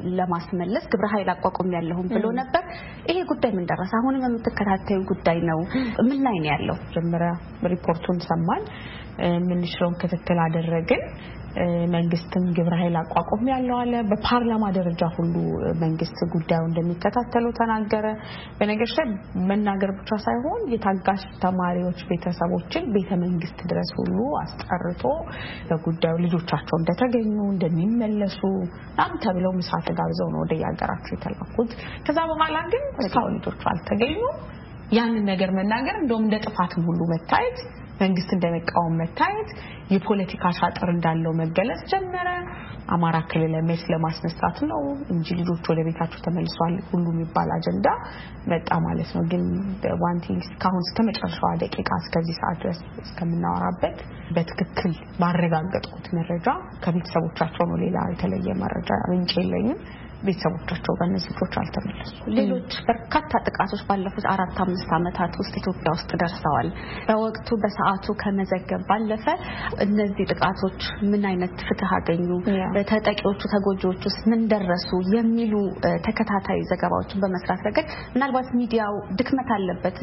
ለማስመለስ ግብረ ኃይል አቋቁም ያለሁም ብሎ ነበር ይሄ ጉዳይ ምን ደረሰ አሁንም የምትከታተዩ ጉዳይ ነው ምን ላይ ነው ያለው ጀምራ ሪፖርቱን ሰማን ምን ሽሮን ከተከለ አደረገን መንግስትም ግብረ ኃይል አቋቁም ያለው አለ በፓርላማ ደረጃ ሁሉ መንግስት ጉዳዩ እንደሚከታተሉ ተናገረ በነገር ላይ መናገር ብቻ ሳይሆን የታጋሽ ተማሪዎች ቤተሰቦችን ቤተ መንግስት ድረስ ሁሉ አስጠርቶ በጉዳዩ ልጆቻቸው እንደተገኙ እንደሚመለሱ ታም ተብለው ምሳተ ጋብዘው ነው ወደ ያገራቸው የተላኩት ከዛ በኋላ ግን እስካሁን ልጆቹ አልተገኙ ያንን ነገር መናገር እንደውም እንደ ጥፋትም ሁሉ መታየት መንግስት እንደመቃወም መታየት የፖለቲካ ሻጥር እንዳለው መገለጽ ጀመረ አማራ ክልል ለመስ ለማስነሳት ነው እንጂ ልጆች ወደ ቤታቸው ተመልሰዋል ሁሉ የሚባል አጀንዳ መጣ ማለት ነው ግን ዋን ቲንግ ካሁን እስከመጨረሻው ደቂቃ እስከዚህ ሰዓት ድረስ እስከምናወራበት በትክክል ማረጋገጥኩት መረጃ ከቤተሰቦቻቸው ነው ሌላ የተለየ መረጃ ምንጭ የለኝም ቤተሰቦቻቸው በነዚህቶች አልተመለሱ ሌሎች በርካታ ጥቃቶች ባለፉት አራት አምስት አመታት ውስጥ ኢትዮጵያ ውስጥ ደርሰዋል በወቅቱ በሰዓቱ ከመዘገብ ባለፈ እነዚህ ጥቃቶች ምን አይነት ፍትህ አገኙ በተጠቂዎቹ ተጎጂዎችስ ምን ደረሱ የሚሉ ተከታታይ ዘገባዎችን በመስራት ረገድ ምናልባት ሚዲያው ድክመት አለበት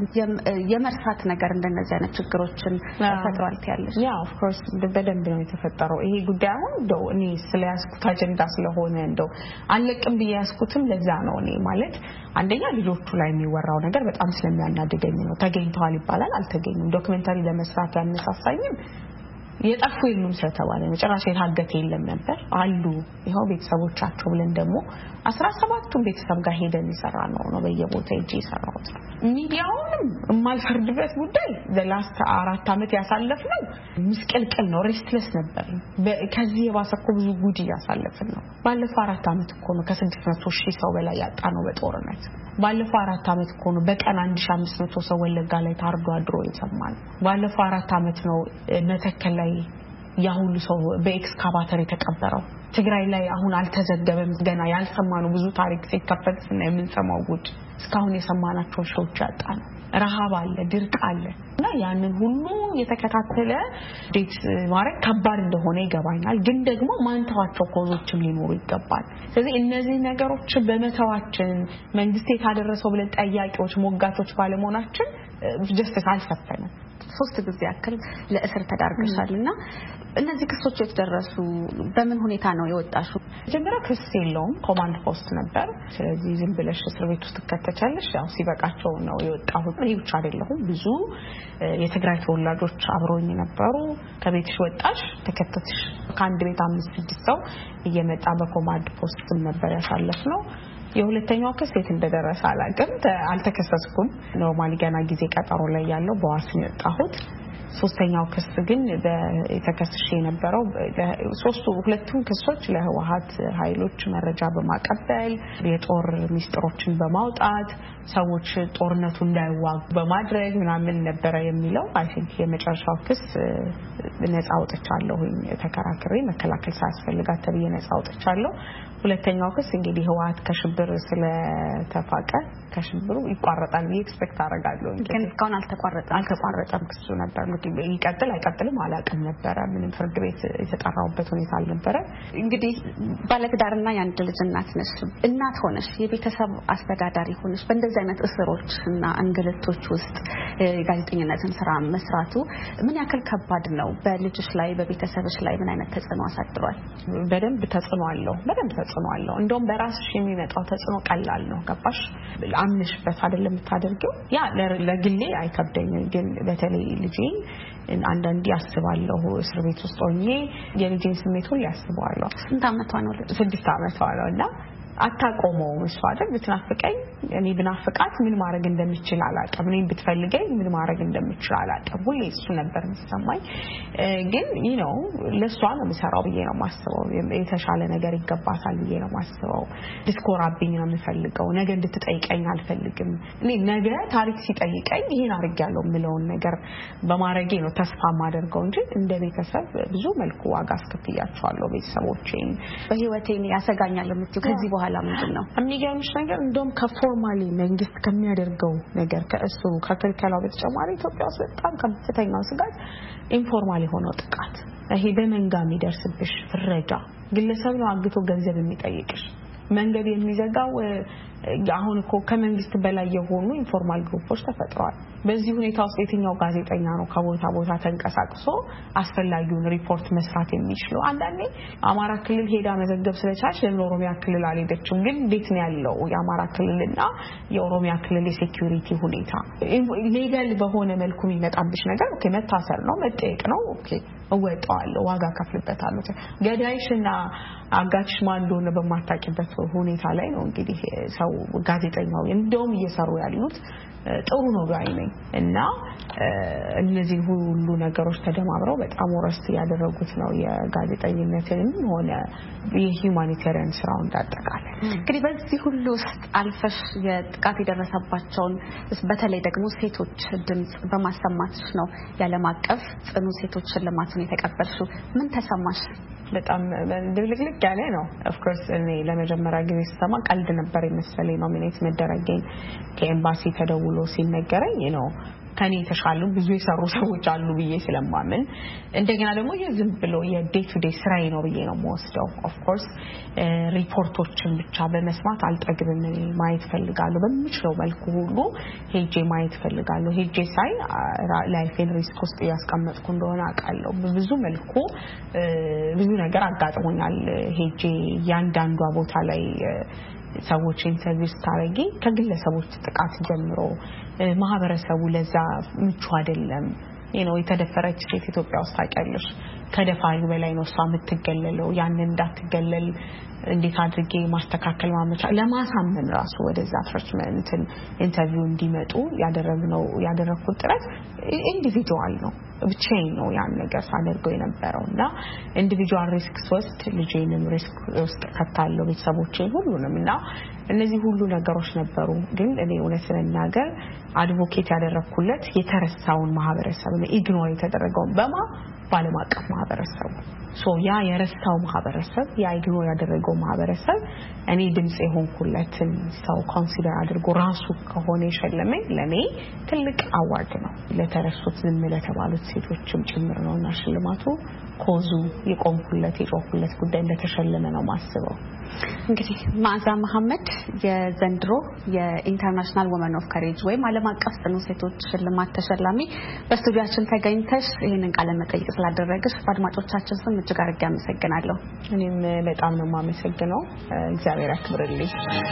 የመርሳት ነገር እንደነዚህ አይነት ችግሮችን ፈጥሯል ታያለሽ ያ ኦፍ ኮርስ በደንብ ነው የተፈጠረው ይሄ ጉዳይ አሁን እንደው እኔ ስለያስኩት አጀንዳ ስለሆነ እንደው አለቀ ቢያስኩትም ለዛ ነው እኔ ማለት አንደኛ ልጆቹ ላይ የሚወራው ነገር በጣም ስለሚያናድደኝ ነው ተገኝተዋል ይባላል አልተገኙም ዶክመንታሪ ለመስራት ያነሳሳኝም የጠፉ የሉም ስለተባለ መጨረሻ የታገተ የለም ነበር አሉ ይሄው ቤተሰቦቻቸው ብለን ደግሞ አስራ ሰባቱን ቤተሰብ ጋር ሄደን ይሰራል ነው ነው በየቦታው እጂ ይሰራው ሚዲያውንም የማልፈርድበት ጉዳይ ዘላስት አራት አመት ያሳለፍነው ምስቅልቅል ነው ሬስትለስ ነበር ከዚህ የባሰኮ ብዙ ጉድ ያሳለፍን ነው ባለፈው አራት አመት እኮ ነው ከስድስት መቶ ሺህ ሰው በላይ ያጣ ነው በጦርነት ባለፈው አራት አመት እኮ ነው በቀን አንድ ሺህ አምስት መቶ ሰው ወለጋ ላይ ታርዶ አድሮ ይሰማል ባለፈው አራት አመት ነው መተከል ላይ ያሁሉ ሰው በኤክስካቫተር የተቀበረው ትግራይ ላይ አሁን አልተዘገበም ገና ያልሰማነው ብዙ ታሪክ ሲከፈት እና የምንሰማው ጉድ እስካሁን የሰማናቸው ሾዎች ያጣን ረሃብ አለ ድርቅ አለ እና ያንን ሁሉ የተከታተለ ዴት ማረክ ከባድ እንደሆነ ይገባኛል ግን ደግሞ ማንተዋቸው ኮዞችም ሊኖሩ ይገባል ስለዚህ እነዚህ ነገሮች በመተዋችን መንግስት የታደረሰው ብለን ጠያቂዎች ሞጋቾች ባለመሆናችን ጀስቲስ አልሰፈነም ሶስት ጊዜ ያክል ለእስር ተዳርገሻልና እነዚህ ክሶች የተደረሱ በምን ሁኔታ ነው የወጣሹ ጀምራ ክስ የለውም ኮማንድ ፖስት ነበር ስለዚህ ዝም ብለሽ እስር ቤት ውስጥ ከተቻለሽ ያው ሲበቃቸው ነው የወጣሁት እኔ ብቻ አይደለሁም ብዙ የትግራይ ተወላጆች አብሮኝ ነበሩ ከቤትሽ ወጣሽ ተከተትሽ ከአንድ ቤት አምስት ስድስት ሰው እየመጣ በኮማንድ ፖስት ነበር ያሳለፍነው የሁለተኛው ክስ የት እንደደረሰ አላውቅም አልተከሰስኩም ኖርማሊ ገና ጊዜ ቀጠሮ ላይ ያለው በዋስ ነው የወጣሁት ሶስተኛው ክስ ግን በተከሰሽ የነበረው ሶስቱ ሁለቱም ክሶች ለህወሓት ኃይሎች መረጃ በማቀበል የጦር ሚስጥሮችን በማውጣት ሰዎች ጦርነቱ እንዳይዋጉ በማድረግ ምናምን ነበር የሚለው አይ ቲንክ የመጨረሻው ክስ ነፃ አውጥቻለሁ ተከራክሬ መከላከል ሳያስፈልጋት ተብዬ ነፃ አውጥቻለሁ ሁለተኛው ክስ እንግዲህ ህወሓት ከሽብር ስለተፋቀ ከሽብሩ ይቋረጣል ብዬ ኤክስፔክት አደርጋለሁ ግን እስካሁን አልተቋረጠም አልተቋረጠም ክሱ ነበር ይቀጥል አይቀጥልም አላውቅም ነበር ምንም ፍርድ ቤት የተጣራውበት ሁኔታ አልነበረ እንግዲህ ባለትዳርና የአንድ ልጅ እናት ነሽ እናት ሆነሽ የቤተሰብ አስተዳዳሪ ሆነሽ በእንደዚህ አይነት እስሮች እና እንግልቶች ውስጥ ጋዜጠኝነትን ስራ መስራቱ ምን ያክል ከባድ ነው በልጅሽ ላይ በቤተሰብሽ ላይ ምን አይነት ተጽዕኖ አሳድሯል በደንብ ተጽዕኖ አለው በደንብ ተጽዕኖ አለው እንደውም በራስሽ የሚመጣው ተጽዕኖ ቀላል ነው ገባሽ አምነሽበት አይደለም የምታደርጊው ያ ለግሌ አይከብደኝም ግን በተለይ ልጄ አንዳንዴ ያስባለሁ እስር ቤት ውስጥ ሆኜ የልጄን ስሜት ሁሉ ያስባለሁ ስንት አመቷ ነው ስድስት አመቷ ነውና አታቆመው እሷ አይደል ብትናፍቀኝ እኔ ብናፍቃት ምን ማድረግ እንደምችል አላውቅም እኔ ብትፈልገኝ ምን ማድረግ እንደምችል አላውቅም ሁሌ እሱ ነበር የሚሰማኝ ግን you know ለሷ ነው የምሰራው ብዬ ነው ማስበው የተሻለ ነገር ይገባታል ብዬ ነው ማስበው ዲስኮራብኝ ነው የምፈልገው ነገ እንድትጠይቀኝ አልፈልግም እኔ ነገ ታሪክ ሲጠይቀኝ ይሄን አድርጌያለሁ ምለውን ነገር በማረጌ ነው ተስፋ ማደርገው እንጂ እንደ ቤተሰብ ብዙ መልኩ ዋጋ አስከፍያቸዋለሁ ቤተሰቦቼን በህይወቴን ያሰጋኛል የምትዩ ከዚህ በኋላ ምንድነው የሚገርምሽ ነገር እንደውም ከፎርማሊ መንግስት ከሚያደርገው ነገር ከእሱ ከክልከላው በተጨማሪ ኢትዮጵያ ውስጥ በጣም ከፍተኛው ስጋት ኢንፎርማል የሆነው ጥቃት ይሄ በመንጋ የሚደርስብሽ ፍረጃ ግለሰብ ነው አግቶ ገንዘብ የሚጠይቅሽ መንገድ የሚዘጋው አሁን እኮ ከመንግስት በላይ የሆኑ ኢንፎርማል ግሩፖች ተፈጥረዋል በዚህ ሁኔታ ውስጥ የትኛው ጋዜጠኛ ነው ከቦታ ቦታ ተንቀሳቅሶ አስፈላጊውን ሪፖርት መስራት የሚችለው አንዳንዴ አማራ ክልል ሄዳ መዘገብ ስለቻለች ለኦሮሚያ ክልል አልሄደችም ግን እንዴት ነው ያለው የአማራ ክልልና የኦሮሚያ ክልል የሴኩሪቲ ሁኔታ ሌጋል በሆነ መልኩ የሚመጣብሽ ነገር ኦኬ መታሰር ነው መጠየቅ ነው ኦኬ እወጣዋለሁ ዋጋ ከፍልበታለሁ ገዳይሽና አጋችሽ ማን እንደሆነ በማታውቂበት ሁኔታ ላይ ነው እንግዲህ ሰው ጋዜጠኛው እንደውም እየሰሩ ያሉት ጥሩ ነው ባይ ነኝ እና እነዚህ ሁሉ ነገሮች ተደማምረው በጣም ወረስት ያደረጉት ነው የጋዜጠኝነትን ሆነ የሂዩማኒቴሪያን ስራው እንዳጠቃላይ እንግዲህ በዚህ ሁሉ ውስጥ አልፈሽ የጥቃት የደረሰባቸውን በተለይ ደግሞ ሴቶች ድምጽ በማሰማትሽ ነው ያለም አቀፍ ጽኑ ሴቶች ሽልማትን የተቀበልሽው ምን ተሰማሽ በጣም ድብልቅልቅ ያለ ነው ኦፍ ኮርስ እኔ ለመጀመሪያ ጊዜ ስሰማ ቀልድ ነበር የመሰለኝ ኖሚኔት መደረገኝ ከኤምባሲ ተደውሎ ሲነገረኝ ነው ከኔ ተሻሉ ብዙ የሰሩ ሰዎች አሉ ብዬ ስለማምን እንደገና ደግሞ የዝም ብሎ የዴይ ቱ ዴይ ስራዬ ነው ብዬ ነው የምወስደው ኦፍ ኮርስ ሪፖርቶችን ብቻ በመስማት አልጠግብም ማየት ፈልጋለሁ በሚችለው መልኩ ሁሉ ሄጄ ማየት ፈልጋለሁ ሄጄ ሳይ ላይፌን ሪስክ ውስጥ ያስቀመጥኩ እንደሆነ አውቃለሁ በብዙ መልኩ ብዙ ነገር አጋጥሞኛል ሄጄ ያንዳንዷ ቦታ ላይ ሰዎች ኢንተርቪው ስታረጊ ከግለሰቦች ጥቃት ጀምሮ ማህበረሰቡ ለዛ ምቹ አይደለም you know የተደፈረች ሴት ኢትዮጵያ ውስጥ ታውቂያለሽ ከደፋሪ በላይ ነው እሷ የምትገለለው ያን እንዳትገለል እንዴት አድርጌ ማስተካከል ማመቻ ለማሳመን ራሱ ወደዛ ፍሬሽመንት ኢንተርቪው እንዲመጡ ያደረግነው ያደረኩት ጥረት ኢንዲቪጁዋል ነው ብቻዬን ነው ያን ነገር ሳደርገው የነበረውና ኢንዲቪጁዋል ሪስክስ ውስጥ ልጄንም ሪስክ ውስጥ ከታለው ቤተሰቦቼን ሁሉንምና እነዚህ ሁሉ ነገሮች ነበሩ ግን እኔ እውነትን እናገር አድቮኬት ያደረኩለት የተረሳውን ማህበረሰብ ነው ኢግኖር የተደረገው በማ ባለም አቀፍ ማህበረሰብ ሶ ያ የረሳው ማህበረሰብ ያ ኢግኖር ያደረገው ማህበረሰብ እኔ ድምጽ የሆንኩለትን ሰው ኮንሲደር አድርጎ ራሱ ከሆነ የሸለመኝ ለኔ ትልቅ አዋርድ ነው ለተረሱት ዝም ለተባሉት ሴቶችም ጭምር ነውና ሽልማቱ ኮዙ የቆምኩለት የጮኩለት ጉዳይ እንደተሸለመ ነው ማስበው እንግዲህ ማዛ መሐመድ የዘንድሮ የኢንተርናሽናል ወመን ኦፍ ካሬጅ ወይም ዓለም አቀፍ ጽኑ ሴቶች ሽልማት ተሸላሚ በስቱዲያችን ተገኝተሽ ይሄንን ቃለ መጠይቅ ስላደረግሽ በአድማጮቻችን ስም እጅግ አድርጌ አመሰግናለሁ እኔም በጣም ነው የማመሰግነው እግዚአብሔር ያክብርልኝ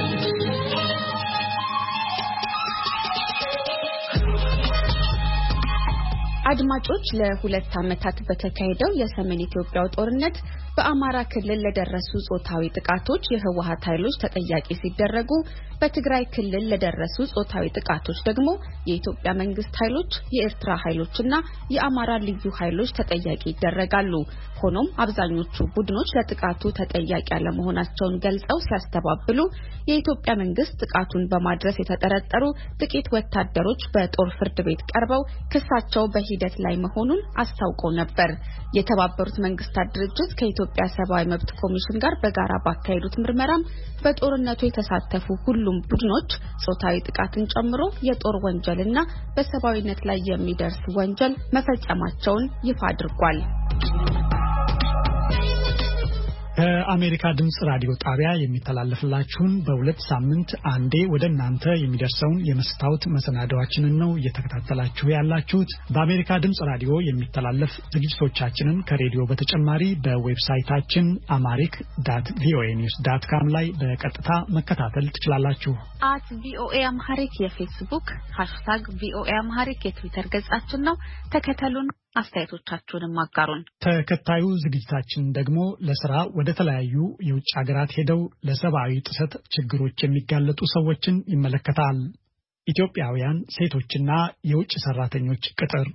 አድማጮች ለሁለት ዓመታት በተካሄደው የሰሜን ኢትዮጵያው ጦርነት በአማራ ክልል ለደረሱ ጾታዊ ጥቃቶች የህወሓት ኃይሎች ተጠያቂ ሲደረጉ በትግራይ ክልል ለደረሱ ጾታዊ ጥቃቶች ደግሞ የኢትዮጵያ መንግስት ኃይሎች የኤርትራ ኃይሎችና የአማራ ልዩ ኃይሎች ተጠያቂ ይደረጋሉ ሆኖም አብዛኞቹ ቡድኖች ለጥቃቱ ተጠያቂ ያለመሆናቸውን ገልጸው ሲያስተባብሉ የኢትዮጵያ መንግስት ጥቃቱን በማድረስ የተጠረጠሩ ጥቂት ወታደሮች በጦር ፍርድ ቤት ቀርበው ክሳቸው በሂደት ላይ መሆኑን አስታውቀው ነበር የተባበሩት መንግስታት ድርጅት ከኢትዮጵያ ሰብአዊ መብት ኮሚሽን ጋር በጋራ ባካሄዱት ምርመራም በጦርነቱ የተሳተፉ ሁሉም ቡድኖች ጾታዊ ጥቃትን ጨምሮ የጦር ወንጀልና በሰብአዊነት ላይ የሚደርስ ወንጀል መፈጸማቸውን ይፋ አድርጓል ከአሜሪካ ድምጽ ራዲዮ ጣቢያ የሚተላለፍላችሁን በሁለት ሳምንት አንዴ ወደ እናንተ የሚደርሰውን የመስታወት መሰናዶአችንን ነው እየተከታተላችሁ ያላችሁት በአሜሪካ ድምጽ ራዲዮ የሚተላለፍ ዝግጅቶቻችንን ከሬዲዮ በተጨማሪ በዌብሳይታችን አማሪክ ዳት ቪኦኤ ኒውስ ዳት ካም ላይ በቀጥታ መከታተል ትችላላችሁ አት ቪኦኤ አምሃሪክ የፌስቡክ ሃሽታግ ቪኦኤ አምሃሪክ የትዊተር ገጻችን ነው ተከተሉን አስተያየቶቻችሁንም አጋሩን። ተከታዩ ዝግጅታችን ደግሞ ለስራ ወደ ተለያዩ የውጭ ሀገራት ሄደው ለሰብአዊ ጥሰት ችግሮች የሚጋለጡ ሰዎችን ይመለከታል። ኢትዮጵያውያን ሴቶችና የውጭ ሰራተኞች ቅጥር።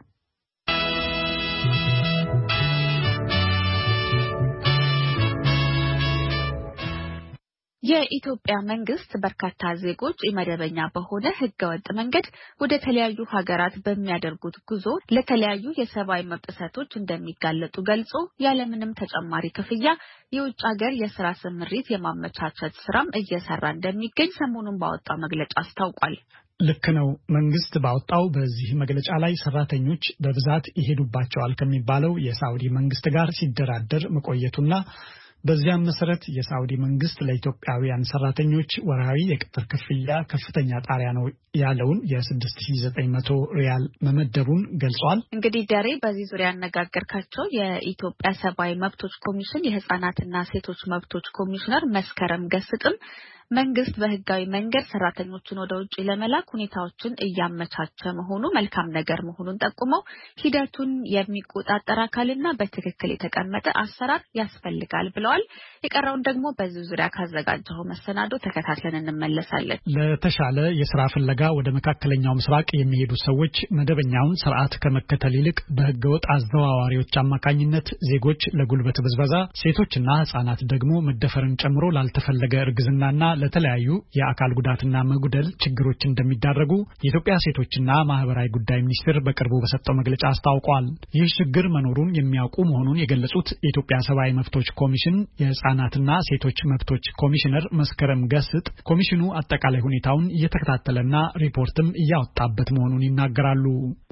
የኢትዮጵያ መንግስት በርካታ ዜጎች ኢመደበኛ በሆነ ህገወጥ መንገድ ወደ ተለያዩ ሀገራት በሚያደርጉት ጉዞ ለተለያዩ የሰብአዊ መብት ጥሰቶች እንደሚጋለጡ ገልጾ ያለምንም ተጨማሪ ክፍያ የውጭ ሀገር የስራ ስምሪት የማመቻቸት ስራም እየሰራ እንደሚገኝ ሰሞኑን ባወጣው መግለጫ አስታውቋል። ልክ ነው። መንግስት ባወጣው በዚህ መግለጫ ላይ ሰራተኞች በብዛት ይሄዱባቸዋል ከሚባለው የሳውዲ መንግስት ጋር ሲደራደር መቆየቱና በዚያም መሰረት የሳውዲ መንግስት ለኢትዮጵያውያን ሰራተኞች ወርሃዊ የቅጥር ክፍያ ከፍተኛ ጣሪያ ነው ያለውን የ ስድስት ሺህ ዘጠኝ መቶ ሪያል መመደቡን ገልጿል። እንግዲህ ደሬ በዚህ ዙሪያ ያነጋገርካቸው የኢትዮጵያ ሰብአዊ መብቶች ኮሚሽን የህፃናትና ሴቶች መብቶች ኮሚሽነር መስከረም ገስጥም መንግስት በህጋዊ መንገድ ሰራተኞችን ወደ ውጭ ለመላክ ሁኔታዎችን እያመቻቸ መሆኑ መልካም ነገር መሆኑን ጠቁመው ሂደቱን የሚቆጣጠር አካልና በትክክል የተቀመጠ አሰራር ያስፈልጋል ብለዋል። የቀረውን ደግሞ በዚህ ዙሪያ ካዘጋጀው መሰናዶ ተከታትለን እንመለሳለን። ለተሻለ የስራ ፍለጋ ወደ መካከለኛው ምስራቅ የሚሄዱ ሰዎች መደበኛውን ስርዓት ከመከተል ይልቅ በህገወጥ አዘዋዋሪዎች አማካኝነት ዜጎች ለጉልበት ብዝበዛ፣ ሴቶችና ህጻናት ደግሞ መደፈርን ጨምሮ ላልተፈለገ እርግዝናና ለተለያዩ የአካል ጉዳትና መጉደል ችግሮች እንደሚዳረጉ የኢትዮጵያ ሴቶችና ማህበራዊ ጉዳይ ሚኒስቴር በቅርቡ በሰጠው መግለጫ አስታውቋል። ይህ ችግር መኖሩን የሚያውቁ መሆኑን የገለጹት የኢትዮጵያ ሰብአዊ መብቶች ኮሚሽን የህፃናትና ሴቶች መብቶች ኮሚሽነር መስከረም ገስጥ ኮሚሽኑ አጠቃላይ ሁኔታውን እየተከታተለና ሪፖርትም እያወጣበት መሆኑን ይናገራሉ።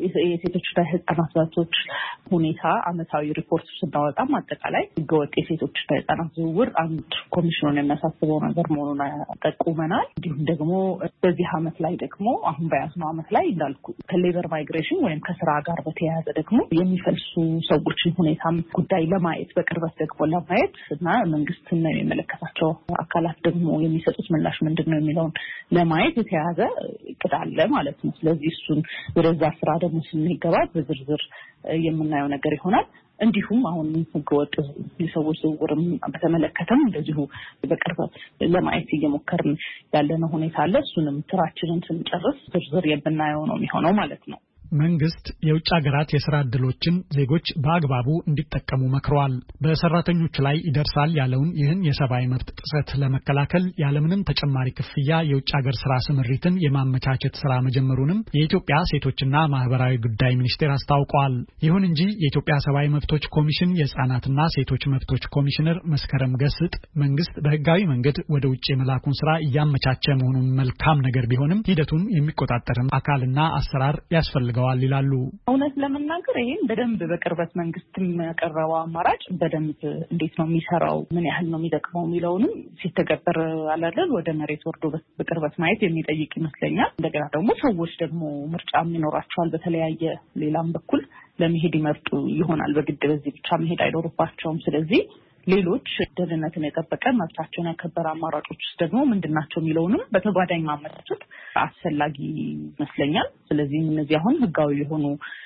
የሴቶችና ህፃናት መብቶች ሁኔታ አመታዊ ሪፖርት ስናወጣም አጠቃላይ ህገወጥ የሴቶችና ህፃናት ዝውውር አንድ ኮሚሽኑን የሚያሳስበው ነገር መሆኑን ጠቁመናል። እንዲሁም ደግሞ በዚህ አመት ላይ ደግሞ አሁን በያዝነው አመት ላይ እንዳልኩ ከሌበር ማይግሬሽን ወይም ከስራ ጋር በተያያዘ ደግሞ የሚፈልሱ ሰዎችን ሁኔታም ጉዳይ ለማየት በቅርበት ደግሞ ለማየት እና መንግስትና የሚመለከታቸው አካላት ደግሞ የሚሰጡት ምላሽ ምንድነው የሚለውን ለማየት የተያዘ እቅድ አለ ማለት ነው። ስለዚህ እሱን ወደዛ ስራ ደግሞ ስንገባ በዝርዝር የምናየው ነገር ይሆናል። እንዲሁም አሁን ህገወጥ የሰዎች ዝውውርም በተመለከተም እንደዚሁ በቅርበት ለማየት እየሞከርን ያለነው ሁኔታ አለ። እሱንም ስራችንን ስንጨርስ ዝርዝር የምናየው ነው የሚሆነው ማለት ነው። መንግስት የውጭ ሀገራት የስራ ዕድሎችን ዜጎች በአግባቡ እንዲጠቀሙ መክሯል። በሰራተኞች ላይ ይደርሳል ያለውን ይህን የሰብአዊ መብት ጥሰት ለመከላከል ያለምንም ተጨማሪ ክፍያ የውጭ ሀገር ስራ ስምሪትን የማመቻቸት ስራ መጀመሩንም የኢትዮጵያ ሴቶችና ማህበራዊ ጉዳይ ሚኒስቴር አስታውቋል። ይሁን እንጂ የኢትዮጵያ ሰብአዊ መብቶች ኮሚሽን የህፃናትና ሴቶች መብቶች ኮሚሽነር መስከረም ገስጥ መንግስት በህጋዊ መንገድ ወደ ውጭ የመላኩን ስራ እያመቻቸ መሆኑን መልካም ነገር ቢሆንም ሂደቱን የሚቆጣጠርም አካልና አሰራር ያስፈልጋል ይላሉ። እውነት ለመናገር ይሄን በደንብ በቅርበት መንግስት የሚያቀርበው አማራጭ በደንብ እንዴት ነው የሚሰራው፣ ምን ያህል ነው የሚደክመው የሚለውንም ሲተገበር አላደል ወደ መሬት ወርዶ በቅርበት ማየት የሚጠይቅ ይመስለኛል። እንደገና ደግሞ ሰዎች ደግሞ ምርጫ የሚኖራቸዋል በተለያየ ሌላም በኩል ለመሄድ ይመርጡ ይሆናል። በግድ በዚህ ብቻ መሄድ አይኖርባቸውም። ስለዚህ ሌሎች ደህንነትን የጠበቀ መብታቸውን ያከበረ አማራጮች ደግሞ ምንድናቸው የሚለውንም በተጓዳኝ ማመቻቸት አስፈላጊ ይመስለኛል። ስለዚህ እነዚህ አሁን ህጋዊ የሆኑ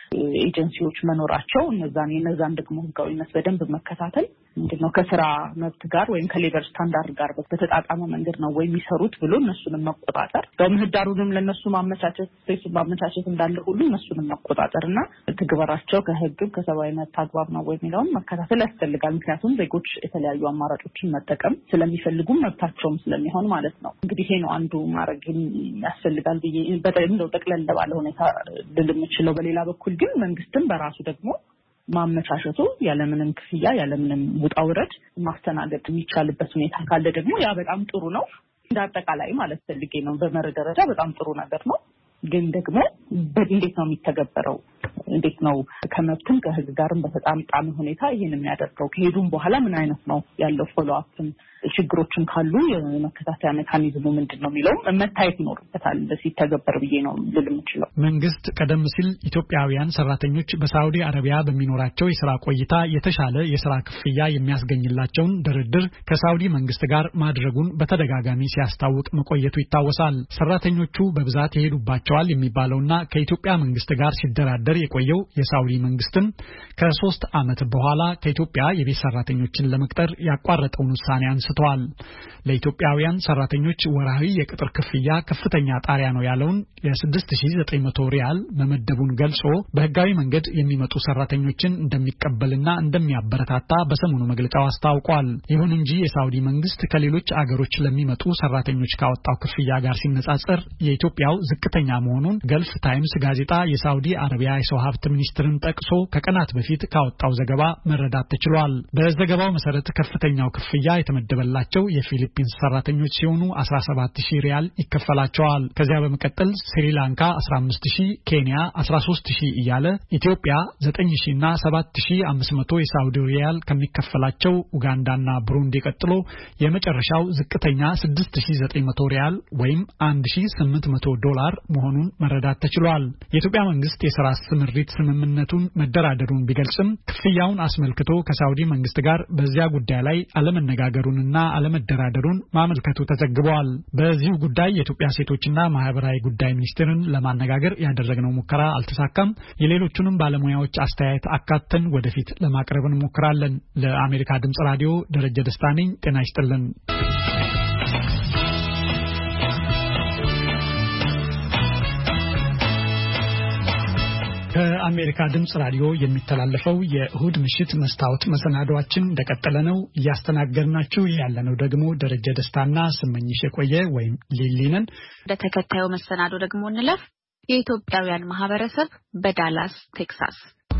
ኤጀንሲዎች መኖራቸው እነዛን የነዛን ደግሞ ህጋዊነት በደንብ መከታተል ምንድነው ከስራ መብት ጋር ወይም ከሌበር ስታንዳርድ ጋር በተጣጣመ መንገድ ነው ወይ የሚሰሩት ብሎ እነሱንም መቆጣጠር፣ በምህዳሩንም ለነሱ ማመቻቸት ስፔስ ማመቻቸት እንዳለ ሁሉ እነሱንም መቆጣጠርና ትግበራቸው ከህግም ከሰብአዊ መብት አግባብ ነው ወይ የሚለውን መከታተል ያስፈልጋል። ምክንያቱም ዜጎች የተለያዩ አማራጮችን መጠቀም ስለሚፈልጉም መብታቸውም ስለሚሆን ማለት ነው። እንግዲህ ይሄ ነው አንዱ ማድረግ ያስፈልጋል ብዬ በጣም ጠቅለል ባለ ሁኔታ ልል የምችለው። በሌላ በኩል ግን መንግስትም በራሱ ደግሞ ማመቻቸቱ ያለምንም ክፍያ ያለምንም ውጣ ውረድ ማስተናገድ የሚቻልበት ሁኔታ ካለ ደግሞ ያ በጣም ጥሩ ነው። እንዳጠቃላይ ማለት ፈልጌ ነው በመርህ ደረጃ በጣም ጥሩ ነገር ነው። ግን ደግሞ እንዴት ነው የሚተገበረው? እንዴት ነው ከመብትም ከህግ ጋርም በተጣጣመ ሁኔታ ይሄን የሚያደርገው? ከሄዱም በኋላ ምን አይነት ነው ያለው ፎሎ አፕን ችግሮችን ካሉ የመከታተያ ሜካኒዝሙ ምንድነው የሚለው መታየት ይኖርበታል ሲተገበር ብዬ ነው ልል የምችለው። መንግስት ቀደም ሲል ኢትዮጵያውያን ሰራተኞች በሳውዲ አረቢያ በሚኖራቸው የሥራ ቆይታ የተሻለ የሥራ ክፍያ የሚያስገኝላቸውን ድርድር ከሳውዲ መንግስት ጋር ማድረጉን በተደጋጋሚ ሲያስታውቅ መቆየቱ ይታወሳል። ሰራተኞቹ በብዛት ይሄዱባቸዋል የሚባለውና ከኢትዮጵያ መንግስት ጋር ሲደራደር የቆየ የቆየው የሳውዲ መንግስትም ከሶስት ዓመት በኋላ ከኢትዮጵያ የቤት ሰራተኞችን ለመቅጠር ያቋረጠውን ውሳኔ አንስተዋል። ለኢትዮጵያውያን ሰራተኞች ወርሃዊ የቅጥር ክፍያ ከፍተኛ ጣሪያ ነው ያለውን የስድስት ሺህ ዘጠኝ መቶ ሪያል መመደቡን ገልጾ በህጋዊ መንገድ የሚመጡ ሰራተኞችን እንደሚቀበልና እንደሚያበረታታ በሰሞኑ መግለጫው አስታውቋል። ይሁን እንጂ የሳውዲ መንግስት ከሌሎች አገሮች ለሚመጡ ሰራተኞች ካወጣው ክፍያ ጋር ሲነጻጸር የኢትዮጵያው ዝቅተኛ መሆኑን ገልፍ ታይምስ ጋዜጣ የሳውዲ አረቢያ የሰው ሀብት ሚኒስትርን ጠቅሶ ከቀናት በፊት ካወጣው ዘገባ መረዳት ተችሏል። በዘገባው መሰረት ከፍተኛው ክፍያ የተመደበላቸው የፊሊፒንስ ሰራተኞች ሲሆኑ አስራ ሰባት ሺህ ሪያል ይከፈላቸዋል። ከዚያ በመቀጠል ስሪላንካ አስራ አምስት ሺህ፣ ኬንያ አስራ ሶስት ሺህ እያለ ኢትዮጵያ ዘጠኝ ሺህ እና ሰባት ሺህ አምስት መቶ የሳውዲ ሪያል ከሚከፈላቸው ኡጋንዳና ብሩንዲ ቀጥሎ የመጨረሻው ዝቅተኛ ስድስት ሺህ ዘጠኝ መቶ ሪያል ወይም አንድ ሺህ ስምንት መቶ ዶላር መሆኑን መረዳት ተችሏል። የኢትዮጵያ መንግስት የሥራ ስምሪት ስምምነቱን መደራደሩን ቢገልጽም ክፍያውን አስመልክቶ ከሳውዲ መንግስት ጋር በዚያ ጉዳይ ላይ አለመነጋገሩንና አለመደራደሩን ማመልከቱ ተዘግቧል። በዚህ ጉዳይ የኢትዮጵያ ሴቶችና ማህበራዊ ጉዳይ ሚኒስቴርን ለማነጋገር ያደረግነው ሙከራ አልተሳካም። የሌሎቹንም ባለሙያዎች አስተያየት አካተን ወደፊት ለማቅረብ እንሞክራለን። ለአሜሪካ ድምጽ ራዲዮ ደረጀ ደስታ ነኝ። ጤና ይስጥልን። ከአሜሪካ ድምጽ ራዲዮ የሚተላለፈው የእሁድ ምሽት መስታወት መሰናዶአችን እንደቀጠለ ነው። እያስተናገድናችሁ ያለነው ደግሞ ደረጀ ደስታና ስመኝሽ የቆየ ወይም ሊሊነን። ለተከታዩ መሰናዶ ደግሞ እንለፍ። የኢትዮጵያውያን ማህበረሰብ በዳላስ ቴክሳስ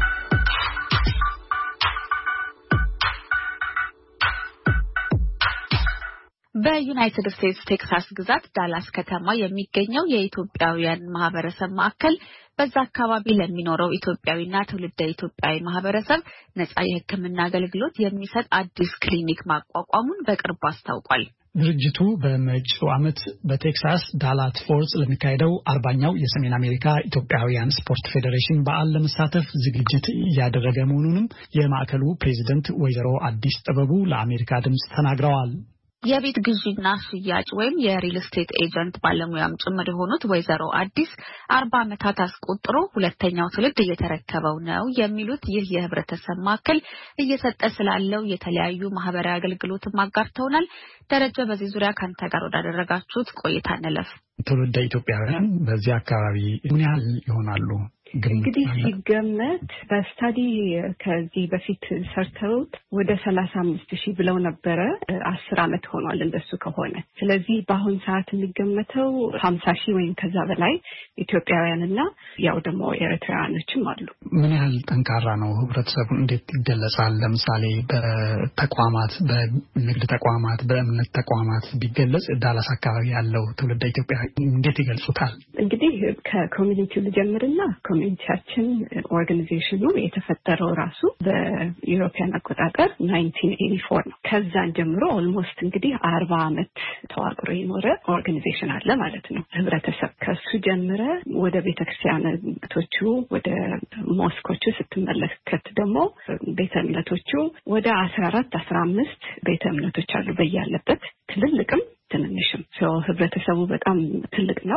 በዩናይትድ ስቴትስ ቴክሳስ ግዛት ዳላስ ከተማ የሚገኘው የኢትዮጵያውያን ማህበረሰብ ማዕከል በዛ አካባቢ ለሚኖረው ኢትዮጵያዊና ትውልደ ኢትዮጵያዊ ማህበረሰብ ነፃ የሕክምና አገልግሎት የሚሰጥ አዲስ ክሊኒክ ማቋቋሙን በቅርቡ አስታውቋል። ድርጅቱ በመጪው ዓመት በቴክሳስ ዳላስ ፎርት ለሚካሄደው አርባኛው የሰሜን አሜሪካ ኢትዮጵያውያን ስፖርት ፌዴሬሽን በዓል ለመሳተፍ ዝግጅት እያደረገ መሆኑንም የማዕከሉ ፕሬዚደንት ወይዘሮ አዲስ ጥበቡ ለአሜሪካ ድምጽ ተናግረዋል። የቤት ግዢና ሽያጭ ወይም የሪል ስቴት ኤጀንት ባለሙያም ጭምር የሆኑት ወይዘሮ አዲስ አርባ ዓመታት አስቆጥሮ ሁለተኛው ትውልድ እየተረከበው ነው የሚሉት ይህ የህብረተሰብ ማዕከል እየሰጠ ስላለው የተለያዩ ማህበራዊ አገልግሎትም አጋርተውናል። ደረጃ በዚህ ዙሪያ ካንተ ጋር ወዳደረጋችሁት ቆይታ እንለፍ። ትውልደ ኢትዮጵያውያን በዚህ አካባቢ ምን ያህል ይሆናሉ? እንግዲህ ሲገመት በስታዲ ከዚህ በፊት ሰርተውት ወደ ሰላሳ አምስት ሺህ ብለው ነበረ። አስር ዓመት ሆኗል እንደሱ ከሆነ። ስለዚህ በአሁን ሰዓት የሚገመተው ሀምሳ ሺህ ወይም ከዛ በላይ ኢትዮጵያውያንና ያው ደግሞ ኤርትራውያኖችም አሉ። ምን ያህል ጠንካራ ነው ህብረተሰቡ? እንዴት ይገለጻል? ለምሳሌ በተቋማት በንግድ ተቋማት በእምነት ተቋማት ቢገለጽ ዳላስ አካባቢ ያለው ትውልደ ኢትዮጵያ እንዴት ይገልጹታል? እንግዲህ ከኮሚኒቲው ልጀምርና ኮሚኒቲያችን ኦርጋናይዜሽኑ የተፈጠረው ራሱ በዩሮፒያን አቆጣጠር ናይንቲን ኤይቲ ፎር ነው። ከዛን ጀምሮ ኦልሞስት እንግዲህ አርባ ዓመት ተዋቅሮ የኖረ ኦርጋናይዜሽን አለ ማለት ነው። ህብረተሰብ ከሱ ጀምረ ወደ ቤተክርስቲያኖቹ ወደ ሞስኮቹ ስትመለከት ደግሞ ቤተ እምነቶቹ ወደ አስራ አራት አስራ አምስት ቤተ እምነቶች አሉ በያለበት ትልልቅም ትንንሽም። ሶ ህብረተሰቡ በጣም ትልቅ ነው።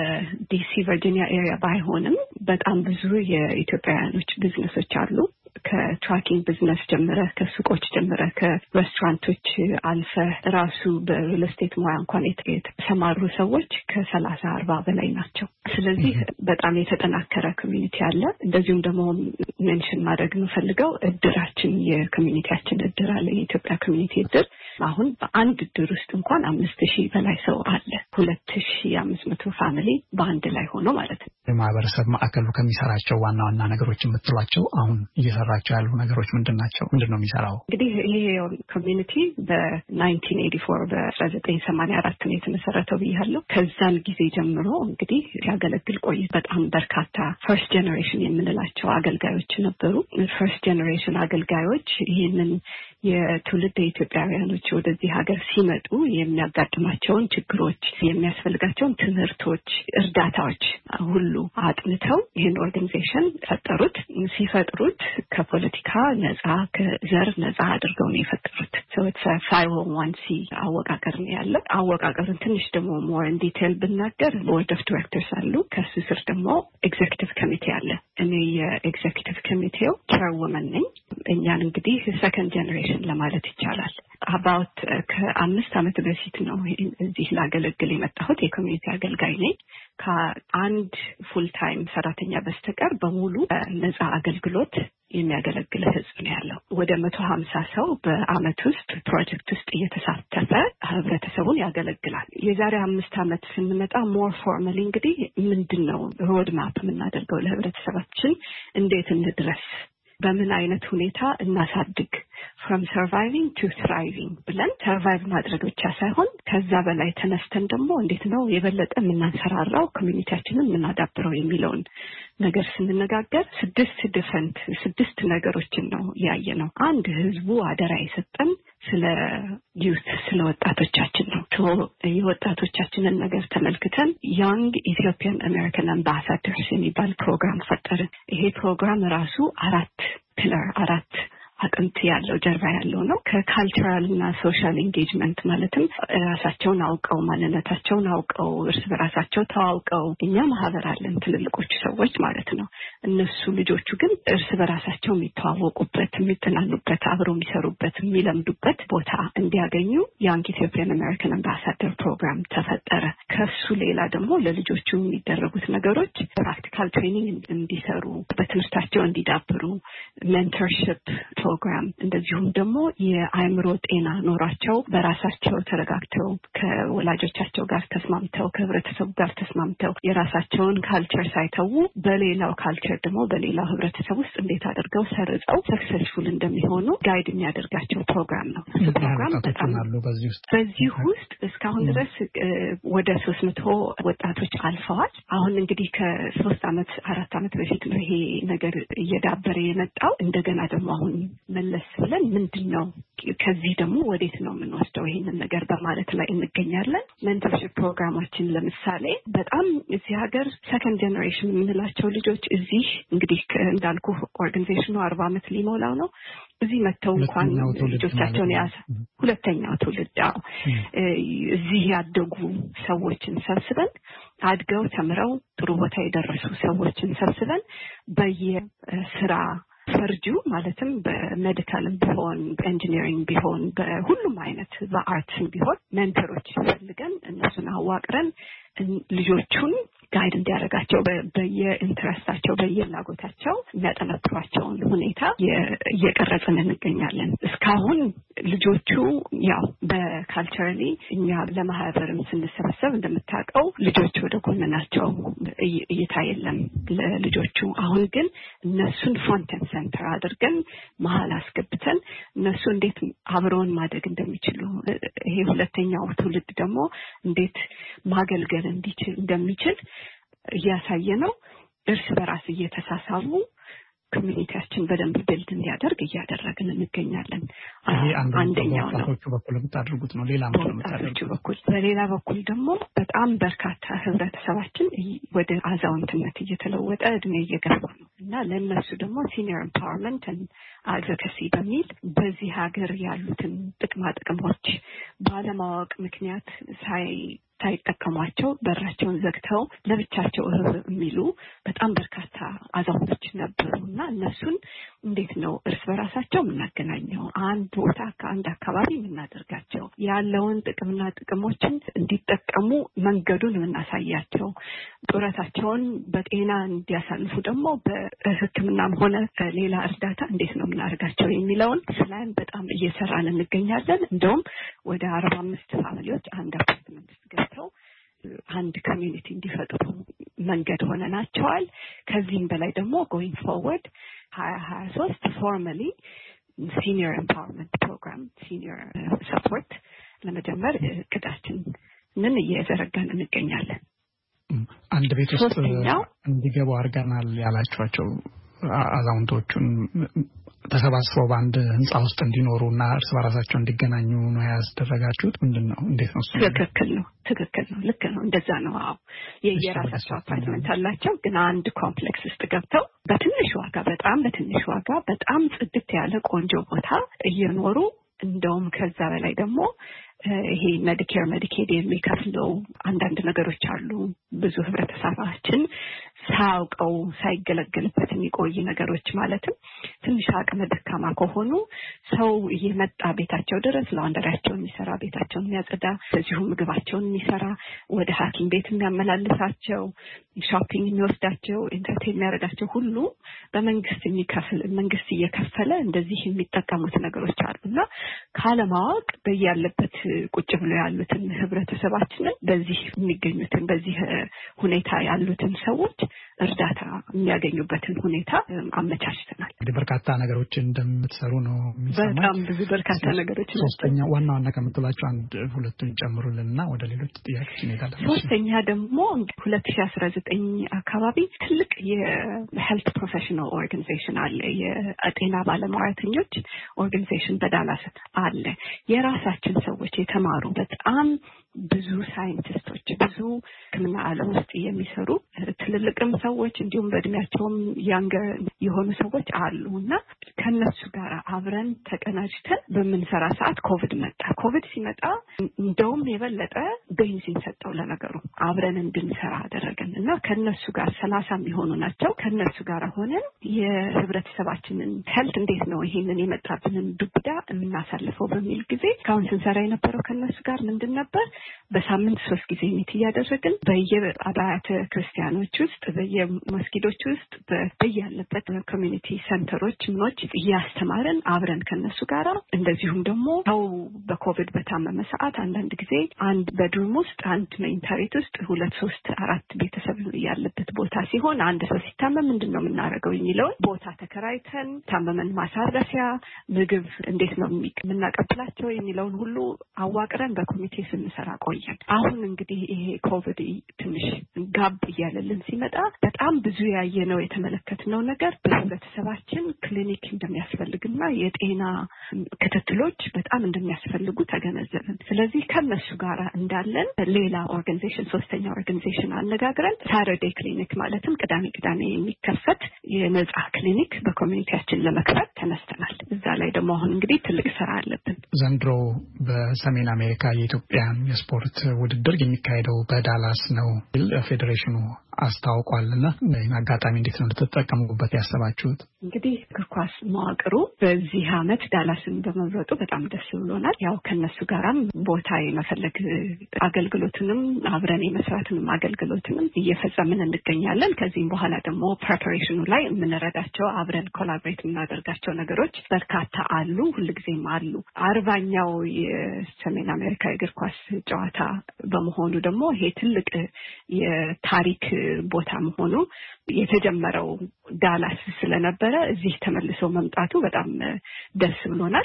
ዲሲ ቨርጂኒያ ኤሪያ ባይሆንም በጣም ብዙ የኢትዮጵያውያኖች ቢዝነሶች አሉ። ከትራኪንግ ቢዝነስ ጀምረ ከሱቆች ጀምረ ከሬስቶራንቶች አልፈ ራሱ በሪል ስቴት ሙያ እንኳን የተሰማሩ ሰዎች ከሰላሳ አርባ በላይ ናቸው። ስለዚህ በጣም የተጠናከረ ኮሚኒቲ አለ። እንደዚሁም ደግሞ ሜንሽን ማድረግ የምፈልገው እድራችን የኮሚኒቲያችን እድር አለ። የኢትዮጵያ ኮሚኒቲ እድር አሁን በአንድ እድር ውስጥ እንኳን አምስት ሺህ በላይ ሰው አለ። ሁለት ሺህ አምስት መቶ ፋሚሊ በአንድ ላይ ሆኖ ማለት ነው። የማህበረሰብ ማዕከሉ ከሚሰራቸው ዋና ዋና ነገሮች የምትሏቸው አሁን እየሰራቸው ያሉ ነገሮች ምንድናቸው? ምንድነው የሚሰራው? እንግዲህ ይሄ ኮሚኒቲ በናይንቲን ኤይቲ ፎር በአስራ ዘጠኝ ሰማንያ አራት ነው የተመሰረተው ብያለሁ። ከዛን ጊዜ ጀምሮ እንግዲህ ሲያገለግል ቆይ በጣም በርካታ ፈርስት ጄኔሬሽን የምንላቸው አገልጋዮች ነበሩ። ፈርስት ጄኔሬሽን አገልጋዮች ይህንን የትውልድ ኢትዮጵያውያኖች ወደዚህ ሀገር ሲመጡ የሚያጋጥማቸውን ችግሮች፣ የሚያስፈልጋቸውን ትምህርቶች፣ እርዳታዎች ሁሉ አጥንተው ይሄን ኦርጋናይዜሽን ፈጠሩት። ሲፈጥሩት ከፖለቲካ ነፃ ከዘር ነፃ አድርገው ነው የፈጠሩት። so it's a five oh one c አወቃቀር ነው ያለው። አወቃቀሩን ትንሽ ደግሞ more in detail ብናገር board of directors አሉ። ከሱ ስር ደግሞ executive committee አለ። እኔ የኤግዜኪቲቭ ኮሚቴው chairwoman ነኝ። እኛን እንግዲህ second generation ለማለት ይቻላል። about ከአምስት ዓመት በፊት ነው እዚህ ላገለግል የመጣሁት። የኮሚኒቲ አገልጋይ ነኝ። ከአንድ ፉል ታይም ሰራተኛ በስተቀር በሙሉ ነፃ አገልግሎት የሚያገለግል ህዝብ ነው ያለው። ወደ መቶ ሀምሳ ሰው በአመት ውስጥ ፕሮጀክት ውስጥ እየተሳተፈ ህብረተሰቡን ያገለግላል። የዛሬ አምስት ዓመት ስንመጣ ሞር ፎርማሊ እንግዲህ ምንድነው ሮድ ማፕ የምናደርገው ለህብረተሰባችን እንዴት እንድረስ በምን አይነት ሁኔታ እናሳድግ from surviving to thriving ብለን survive ማድረግ ብቻ ሳይሆን ከዛ በላይ ተነስተን ደግሞ እንዴት ነው የበለጠ የምናንሰራራው ኮሚኒቲያችንን የምናዳብረው የሚለውን ነገር ስንነጋገር ስድስት ዲፈረንት ስድስት ነገሮችን ነው ያየነው። አንድ ህዝቡ አደራ የሰጠን ስለ ዩት ስለ ወጣቶቻችን ነው። የወጣቶቻችንን ነገር ተመልክተን young Ethiopian American ambassadors የሚባል ፕሮግራም ፈጠርን። ይሄ ፕሮግራም ራሱ አራት ፒለር አራት አጥንት ያለው ጀርባ ያለው ነው። ከካልቸራል እና ሶሻል ኢንጌጅመንት ማለትም ራሳቸውን አውቀው ማንነታቸውን አውቀው እርስ በራሳቸው ተዋውቀው እኛ ማህበር አለን ትልልቆቹ ሰዎች ማለት ነው። እነሱ ልጆቹ ግን እርስ በራሳቸው የሚተዋወቁበት የሚተናኑበት አብረው የሚሰሩበት የሚለምዱበት ቦታ እንዲያገኙ Young Ethiopian American Ambassador ፕሮግራም ተፈጠረ። ከሱ ሌላ ደግሞ ለልጆቹ የሚደረጉት ነገሮች ፕራክቲካል ትሬኒንግ እንዲሰሩ በትምህርታቸው እንዲዳብሩ ሜንተርሺፕ ፕሮግራም እንደዚሁም ደግሞ የአእምሮ ጤና ኖራቸው በራሳቸው ተረጋግተው ከወላጆቻቸው ጋር ተስማምተው ከህብረተሰቡ ጋር ተስማምተው የራሳቸውን ካልቸር ሳይተው በሌላው ካልቸር ደግሞ በሌላው ህብረተሰብ ውስጥ እንዴት አድርገው ሰርጸው ሰክሰስፉል እንደሚሆኑ ጋይድ የሚያደርጋቸው ፕሮግራም ነው። ፕሮግራም በጣም በዚህ ውስጥ እስካሁን ድረስ ወደ ሶስት መቶ ወጣቶች አልፈዋል። አሁን እንግዲህ ከሶስት አመት አራት አመት በፊት ነው ይሄ ነገር እየዳበረ የመጣው። እንደገና ደግሞ አሁን መለስ ብለን ምንድነው ከዚህ ደግሞ ወዴት ነው የምንወስደው ይሄንን ነገር በማለት ላይ እንገኛለን። ሜንተርሺፕ ፕሮግራማችን ለምሳሌ በጣም እዚህ ሀገር ሰከንድ ጀነሬሽን የምንላቸው ልጆች እዚህ እንግዲህ እንዳልኩ ኦርጋናይዜሽኑ አርባ አመት ሊሞላው ነው። እዚህ መተው እንኳን ልጆቻቸውን ያሳ ሁለተኛው ትውልድ እዚህ ያደጉ ሰዎችን ሰብስበን አድገው ተምረው ጥሩ ቦታ የደረሱ ሰዎችን ሰብስበን በየስራ ፈርጁ ማለትም በሜዲካልም ቢሆን በኢንጂነሪንግ ቢሆን በሁሉም አይነት በአርትም ቢሆን ሜንተሮች ፈልገን እነሱን አዋቅረን ልጆቹን ጋይድ እንዲያደርጋቸው በየኢንትረስታቸው በየፍላጎታቸው የሚያጠነክሯቸውን ሁኔታ እየቀረጽን እንገኛለን። እስካሁን ልጆቹ ያው በካልቸራሊ እኛ ለማህበርም ስንሰበሰብ እንደምታውቀው ልጆቹ ወደ ጎን ናቸው፣ እይታ የለም ለልጆቹ። አሁን ግን እነሱን ፍሮንት ኤንድ ሴንተር አድርገን መሀል አስገብተን እነሱ እንዴት አብረውን ማደግ እንደሚችሉ ይሄ ሁለተኛው ትውልድ ደግሞ እንዴት ማገልገል እንዲችል እንደሚችል እያሳየ ነው። እርስ በራስ እየተሳሳቡ ኮሚኒቲያችን በደንብ ቢልድ እንዲያደርግ እያደረግን እንገኛለን። አንደኛው ነው በኩል የምታደርጉት ነው። ሌላ በወጣቶቹ በኩል በሌላ በኩል ደግሞ በጣም በርካታ ህብረተሰባችን ወደ አዛውንትነት እየተለወጠ እድሜ እየገፋ ነው እና ለነሱ ደግሞ ሲኒየር ኤምፓወርመንት ኤንድ አድቮኬሲ በሚል በዚህ ሀገር ያሉትን ጥቅማ ጥቅሞች ባለማወቅ ምክንያት ሳይ ሳይጠቀሟቸው በራቸውን ዘግተው ለብቻቸው የሚሉ በጣም በርካታ አዛውንቶች ነበሩና እነሱን እንዴት ነው እርስ በራሳቸው የምናገናኘው አንድ ቦታ ከአንድ አካባቢ የምናደርጋቸው ያለውን ጥቅምና ጥቅሞችን እንዲጠቀሙ መንገዱን የምናሳያቸው ጡረታቸውን በጤና እንዲያሳልፉ ደግሞ በሕክምናም ሆነ ሌላ እርዳታ እንዴት ነው የምናደርጋቸው የሚለውን ስላይም በጣም እየሰራን እንገኛለን። እንደውም ወደ አርባ አምስት ፋሚሊዎች አንድ አፓርትመንት ውስጥ ገብተው አንድ ኮሚኒቲ እንዲፈጥሩ መንገድ ሆነናቸዋል። ከዚህም በላይ ደግሞ going forward ሀያ ሀያ ሶስት formally senior empowerment program senior support ለመጀመር እቅዳችንን እየዘረጋን እንገኛለን። አንድ ቤት ውስጥ እንዲገቡ አድርገናል ያላችኋቸው አዛውንቶቹን ተሰባስበው በአንድ ህንጻ ውስጥ እንዲኖሩና እርስ በራሳቸው እንዲገናኙ ነው ያስደረጋችሁት? ምንድነው? እንዴት ነው? ትክክል ነው ትክክል ነው ልክ ነው እንደዛ ነው። አዎ የየራሳቸው አፓርትመንት አላቸው፣ ግን አንድ ኮምፕሌክስ ውስጥ ገብተው በትንሽ ዋጋ በጣም በትንሽ ዋጋ በጣም ጽድት ያለ ቆንጆ ቦታ እየኖሩ እንደውም ከዛ በላይ ደግሞ ይሄ ሜዲኬር ሜዲኬድ የሚከፍለው አንዳንድ ነገሮች አሉ። ብዙ ህብረተሰባችን ሳያውቀው ሳይገለገልበት የሚቆይ ነገሮች ማለትም ትንሽ አቅመ ደካማ ከሆኑ ሰው እየመጣ ቤታቸው ድረስ ላውንደሪያቸውን የሚሰራ ቤታቸውን የሚያጸዳ እዚሁ ምግባቸውን የሚሰራ ወደ ሐኪም ቤት የሚያመላልሳቸው ሾፒንግ የሚወስዳቸው ኢንተርቴን የሚያደርጋቸው ሁሉ በመንግስት የሚከፍል መንግስት እየከፈለ እንደዚህ የሚጠቀሙት ነገሮች አሉና ካለማወቅ በያለበት ቁጭ ብለው ያሉትን ህብረተሰባችንን በዚህ የሚገኙትን በዚህ ሁኔታ ያሉትን ሰዎች እርዳታ የሚያገኙበትን ሁኔታ አመቻችተናል። እንግዲህ በርካታ ነገሮች እንደምትሰሩ ነው የሚሰማው። በጣም ብዙ በርካታ ነገሮች ነው። ሶስተኛ ዋና ዋና ከምትላቸው አንድ ሁለቱን ጨምሩልንና ወደ ሌሎች ጥያቄዎች እንሄዳለን። ሶስተኛ ደግሞ ሁለት ሺህ አስራ ዘጠኝ አካባቢ ትልቅ የሄልት ፕሮፌሽናል ኦርጋናይዜሽን አለ፣ የጤና ባለሙያተኞች ኦርጋናይዜሽን በዳላስ አለ። የራሳችን ሰዎች የተማሩ በጣም ብዙ ሳይንቲስቶች ብዙ ሕክምና ዓለም ውስጥ የሚሰሩ ትልልቅም ሰዎች እንዲሁም በእድሜያቸውም ያንገር የሆኑ ሰዎች አሉና ከነሱ ጋር አብረን ተቀናጅተን በመንሰራ ሰዓት ኮቪድ መጣ። ኮቪድ ሲመጣ እንደውም የበለጠ ቤንዚን ሰጠው ለነገሩ አብረን እንድንሰራ አደረገንና ከነሱ ጋር ሰላሳ የሚሆኑ ናቸው። ከነሱ ጋር ሆነን የህብረተሰባችንን ሄልት እንዴት ነው ይሄንን የመጣብንን ዱብዳ እናሳልፈው በሚል ጊዜ ካሁን ስንሰራ የነበረው ከነሱ ጋር ምንድን ነበር? በሳምንት ሶስት ጊዜ ሚት ያደረግን በየአብያተ ክርስቲያኖች ውስጥ በየመስጊዶች ውስጥ በየያለበት ኮሚኒቲ ሴንተሮች ምኖች እያስተማረን አብረን ከነሱ ጋር እንደዚሁም ደግሞ ሰው በኮቪድ በታመመ ሰዓት አንዳንድ ጊዜ አንድ በድሩም ውስጥ አንድ መኝታ ቤት ውስጥ ሁለት ሶስት አራት ቤተሰብ ያለበት ቦታ ሲሆን አንድ ሰው ሲታመም ምንድነው የምናደርገው የሚለውን ቦታ ተከራይተን ታመመን ማሳረፊያ ምግብ እንዴት ነው የምናቀብላቸው የሚለውን ሁሉ አዋቅረን በኮሚቴ ስንሰራ ቆየን። አሁን እንግዲህ ይሄ ኮቪድ ትንሽ ጋብ እያለልን ሲመጣ በጣም ብዙ ያየነው የተመለከትነው ነገር በህብረተሰባችን ክሊኒክ እንደሚያስፈልግና የጤና ክትትሎች በጣም እንደሚያስፈልጉ ተገነዘብን። ስለዚህ ከነሱ ጋር እንዳለን ሌላ ኦርጋናይዜሽን ሶስተኛ ኦርጋናይዜሽን አነጋግረን ሳተርዴይ ክሊኒክ ማለትም ቅዳሜ ቅዳሜ የሚከፈት የነጻ ክሊኒክ በኮሚኒቲያችን ለመክፈት ተነስተናል። እዛ ላይ ደግሞ አሁን እንግዲህ ትልቅ ስራ አለብን። ዘንድሮ በሰሜን አሜሪካ የኢትዮጵያን የስፖርት ውድድር የሚካሄደው በዳላስ ነው ፌዴሬሽኑ አስታውቋልና ይህን አጋጣሚ እንዴት ነው ልትጠቀሙበት ያሰባችሁት? እንግዲህ እግር ኳስ መዋቅሩ በዚህ አመት ዳላስን በመምረጡ በጣም ደስ ብሎናል። ያው ከነሱ ጋራም ቦታ የመፈለግ አገልግሎትንም አብረን የመስራትንም አገልግሎትንም እየፈጸምን እንገኛለን። ከዚህም በኋላ ደግሞ ፕሪፓሬሽኑ ላይ የምንረዳቸው አብረን ኮላቦሬት የምናደርጋቸው ነገሮች በርካታ አሉ፣ ሁልጊዜም አሉ። አርባኛው የሰሜን አሜሪካ እግር ኳስ ጨዋታ በመሆኑ ደግሞ ይሄ ትልቅ የታሪክ ቦታ መሆኑ የተጀመረው ዳላስ ስለነበረ እዚህ ተመልሶ መምጣቱ በጣም ደስ ብሎናል።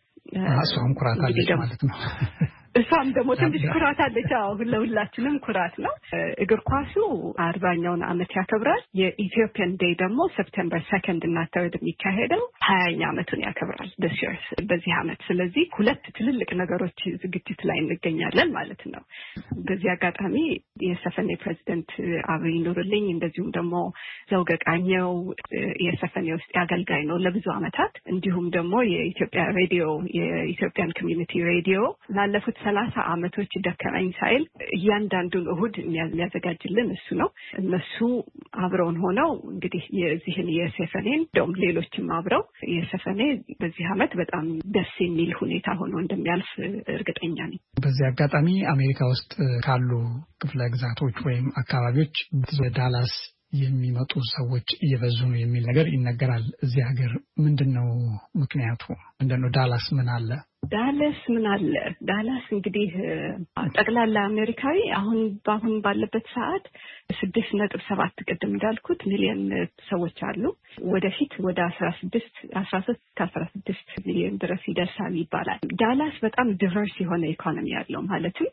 እሷም ኩራት አለች ማለት ነው። እሷም ደግሞ ትንሽ ኩራት አለች። አዎ ለሁላችንም ኩራት ነው። እግር ኳሱ አርባኛውን አመት ያከብራል። የኢትዮጵያን ዴይ ደግሞ ሴፕቴምበር ሰከንድ እና ተርድ የሚካሄደው ሀያኛ አመቱን ያከብራል በሲርስ በዚህ አመት። ስለዚህ ሁለት ትልልቅ ነገሮች ዝግጅት ላይ እንገኛለን ማለት ነው። በዚህ አጋጣሚ የሰፈኔ ፕሬዚደንት አብይ ኑርልኝ እንደዚሁም ደግሞ ዘውገ ቃኘው የሰፈኔ ውስጥ አገልጋይ ነው ለብዙ አመታት። እንዲሁም ደግሞ የኢትዮጵያ ሬዲዮ የኢትዮጵያን ኮሚኒቲ ሬዲዮ ላለፉት ሰላሳ አመቶች ደከመኝ ሳይል እያንዳንዱን እሁድ የሚያዘጋጅልን እሱ ነው። እነሱ አብረውን ሆነው እንግዲህ የዚህን የሰፈኔን ደም ሌሎችም አብረው የሰፈኔ በዚህ አመት በጣም ደስ የሚል ሁኔታ ሆኖ እንደሚያልፍ እርግጠኛ ነኝ። በዚህ አጋጣሚ አሜሪካ ውስጥ ካሉ ክፍለ ግዛቶች ወይም አካባቢዎች ዳላስ የሚመጡ ሰዎች እየበዙ ነው የሚል ነገር ይነገራል። እዚህ ሀገር ምንድነው ምክንያቱ? ምንድነው ዳላስ ምን አለ? ዳላስ ምን አለ? ዳላስ እንግዲህ ጠቅላላ አሜሪካዊ አሁን ባሁን ባለበት ሰዓት ስድስት ነጥብ ሰባት ቅድም እንዳልኩት ሚሊዮን ሰዎች አሉ። ወደፊት ወደ አስራ ስድስት አስራ ሶስት ከአስራ ስድስት ሚሊዮን ድረስ ይደርሳል ይባላል። ዳላስ በጣም ዲቨርስ የሆነ ኢኮኖሚ ያለው ማለትም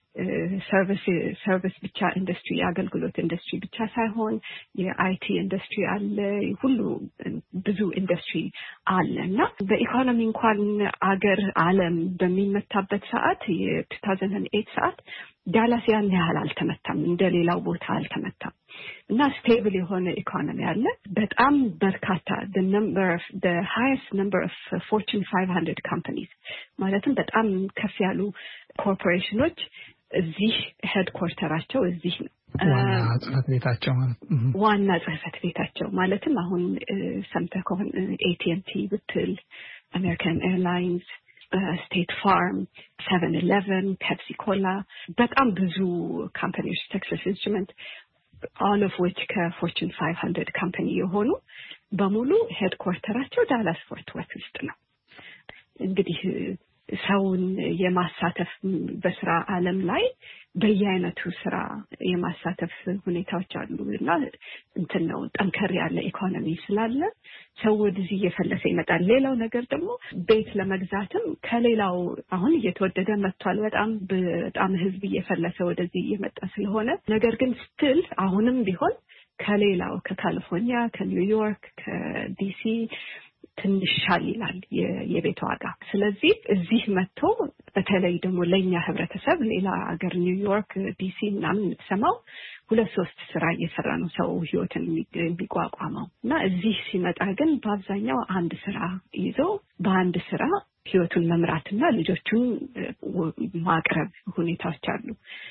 ሰርቪስ ሰርቪስ ብቻ ኢንዱስትሪ አገልግሎት ኢንዱስትሪ ብቻ ሳይሆን የአይቲ ኢንዱስትሪ አለ ሁሉ ብዙ ኢንዱስትሪ አለና በኢኮኖሚ እንኳን አገር ዓለም በሚመታበት ሰዓት የ two thousand eight ሰዓት ዳላስ ያን ያህል አልተመታም እንደሌላው ቦታ አልተመታም እና ስቴብል የሆነ ኢኮኖሚ አለ በጣም በርካታ the number of the highest number of Fortune five hundred companies ማለትም በጣም ከፍ ያሉ ኮርፖሬሽኖች እዚህ ሄድኳርተራቸው እዚህ ነው ዋና ጽህፈት ቤታቸው ዋና ጽህፈት ቤታቸው ማለትም አሁን ሰምተህ ከሆነ A T and T ብትል American Airlines ስቴት ፋርም seven eleven Pepsi Cola በጣም ብዙ ካምፓኒዎች Texas Instruments all of which ከፎርቹን five hundred ካምፓኒ የሆኑ በሙሉ ሄድኳርተራቸው ዳላስ ፎርት ወርት ውስጥ ነው እንግዲህ ሰውን የማሳተፍ በስራ ዓለም ላይ በየአይነቱ ስራ የማሳተፍ ሁኔታዎች አሉና እንትን ነው ጠንከር ያለ ኢኮኖሚ ስላለ ሰው ወደዚህ እየፈለሰ ይመጣል ሌላው ነገር ደግሞ ቤት ለመግዛትም ከሌላው አሁን እየተወደደ መጥቷል በጣም በጣም ህዝብ እየፈለሰ ወደዚህ እየመጣ ስለሆነ ነገር ግን ስቲል አሁንም ቢሆን ከሌላው ከካሊፎርኒያ ከኒውዮርክ ከዲሲ ትንሽ ይላል የቤት ዋጋ ስለዚህ እዚህ መጥቶ በተለይ ደግሞ ለኛ ህብረተሰብ ሌላ ሀገር ኒውዮርክ ዲሲ ምናምን ተሰማው ሁለት ሶስት ስራ እየሰራ ነው ሰው ህይወትን የሚቋቋመው እና እዚህ ሲመጣ ግን በአብዛኛው አንድ ስራ ይዞ በአንድ ስራ ህይወቱን መምራትና ልጆቹን ማቅረብ ሁኔታዎች አሉ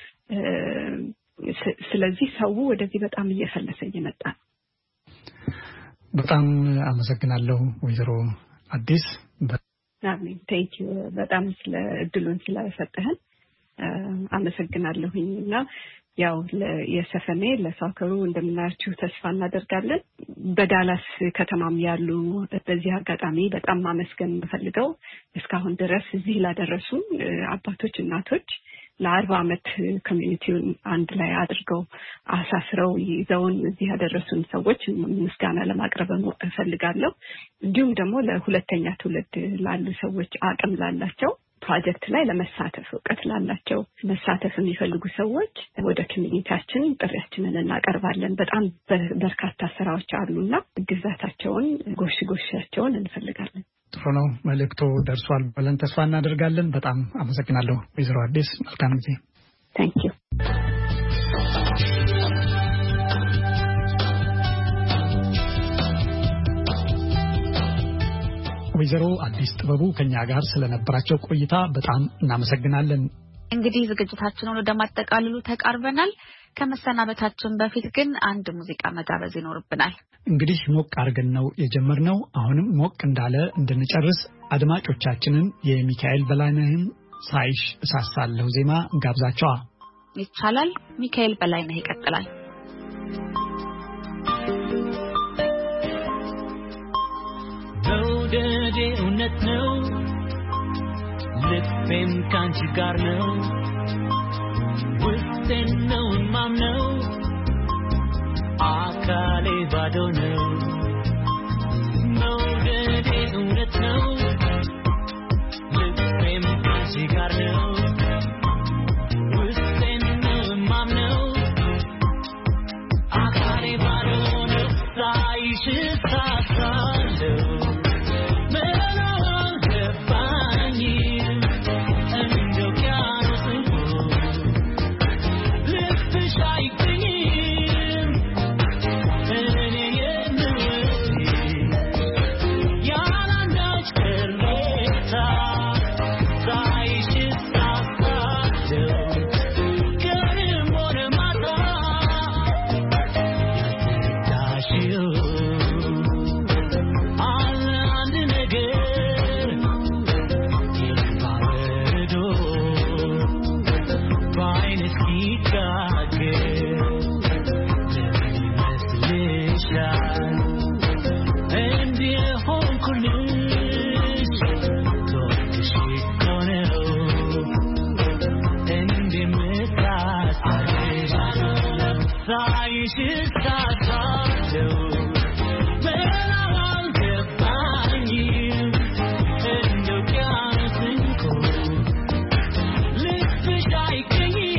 ስለዚህ ሰው ወደዚህ በጣም እየፈለሰ እየመጣ ነው በጣም አመሰግናለሁ ወይዘሮ አዲስ አሜን ቴንክ ዩ በጣም ስለ እድሉን ስለሰጠህን አመሰግናለሁና ያው የሰፈኔ ለሳከሩ እንደምናያችሁ ተስፋ እናደርጋለን በዳላስ ከተማም ያሉ በዚህ አጋጣሚ በጣም ማመስገን ፈልገው እስካሁን ድረስ እዚህ ላደረሱ አባቶች እናቶች ለአርባ አመት ኮሚኒቲውን አንድ ላይ አድርገው አሳስረው ይዘውን እዚህ ያደረሱን ሰዎች ምስጋና ለማቅረብ እፈልጋለሁ እንዲሁም ደግሞ ለሁለተኛ ትውልድ ላሉ ሰዎች አቅም ላላቸው ፕሮጀክት ላይ ለመሳተፍ ወቀት ላላቸው መሳተፍ የሚፈልጉ ሰዎች ወደ ኮሚኒቲያችን ጥሪያችንን እናቀርባለን በጣም በርካታ ስራዎች አሉና ግዛታቸውን ጎሽ ጎሽያቸውን እንፈልጋለን ጥሩ ነው መልእክቱ ደርሷል ብለን ተስፋ እናደርጋለን በጣም አመሰግናለሁ ወይዘሮ አዲስ መልካም ጊዜ Thank you ወይዘሮ አዲስ ጥበቡ ከኛ ጋር ስለነበራቸው ቆይታ በጣም እናመሰግናለን እንግዲህ ዝግጅታችንን ወደ ማጠቃለሉ ተቃርበናል ከመሰናበታችን በፊት ግን አንድ ሙዚቃ መጋበዝ ይኖርብናል እንግዲህ ሞቅ አድርገን ነው የጀመርነው አሁንም ሞቅ እንዳለ እንድንጨርስ አድማጮቻችንን የሚካኤል በላይነህን ሳይሽ እሳሳለሁ ዜማ ጋብዛቸዋ ይቻላል ሚካኤል በላይነህ ይቀጥላል መውደዴ እውነት ነው ልቤም ካንቺ ጋር ነው ውስጤን ነው ማምነው አካሌ ባዶ ነው መውደዴ እውነት ነው ልቤም ካንቺ ጋር ነው ውስጤን ነው ማምነው አካሌ ባዶ ነው ሳይሽ ሳሳለሁ I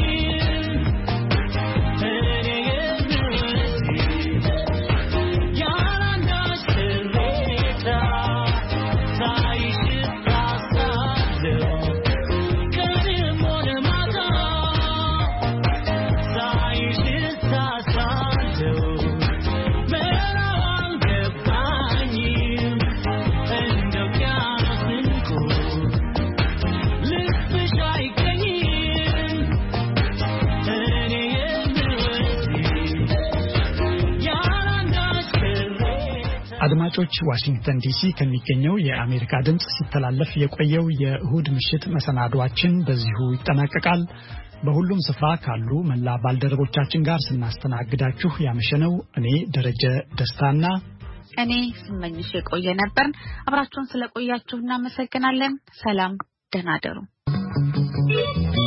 አድማጮች ዋሽንግተን ዲሲ ከሚገኘው የአሜሪካ ድምጽ ሲተላለፍ የቆየው የእሁድ ምሽት መሰናዷችን በዚሁ ይጠናቀቃል። በሁሉም ስፍራ ካሉ መላ ባልደረቦቻችን ጋር ስናስተናግዳችሁ ያመሸነው እኔ ደረጀ ደስታና እኔ ስመኝሽ የቆየ ነበር። አብራችሁን ስለቆያችሁ እናመሰግናለን። ሰላም፣ ደህና ደሩ።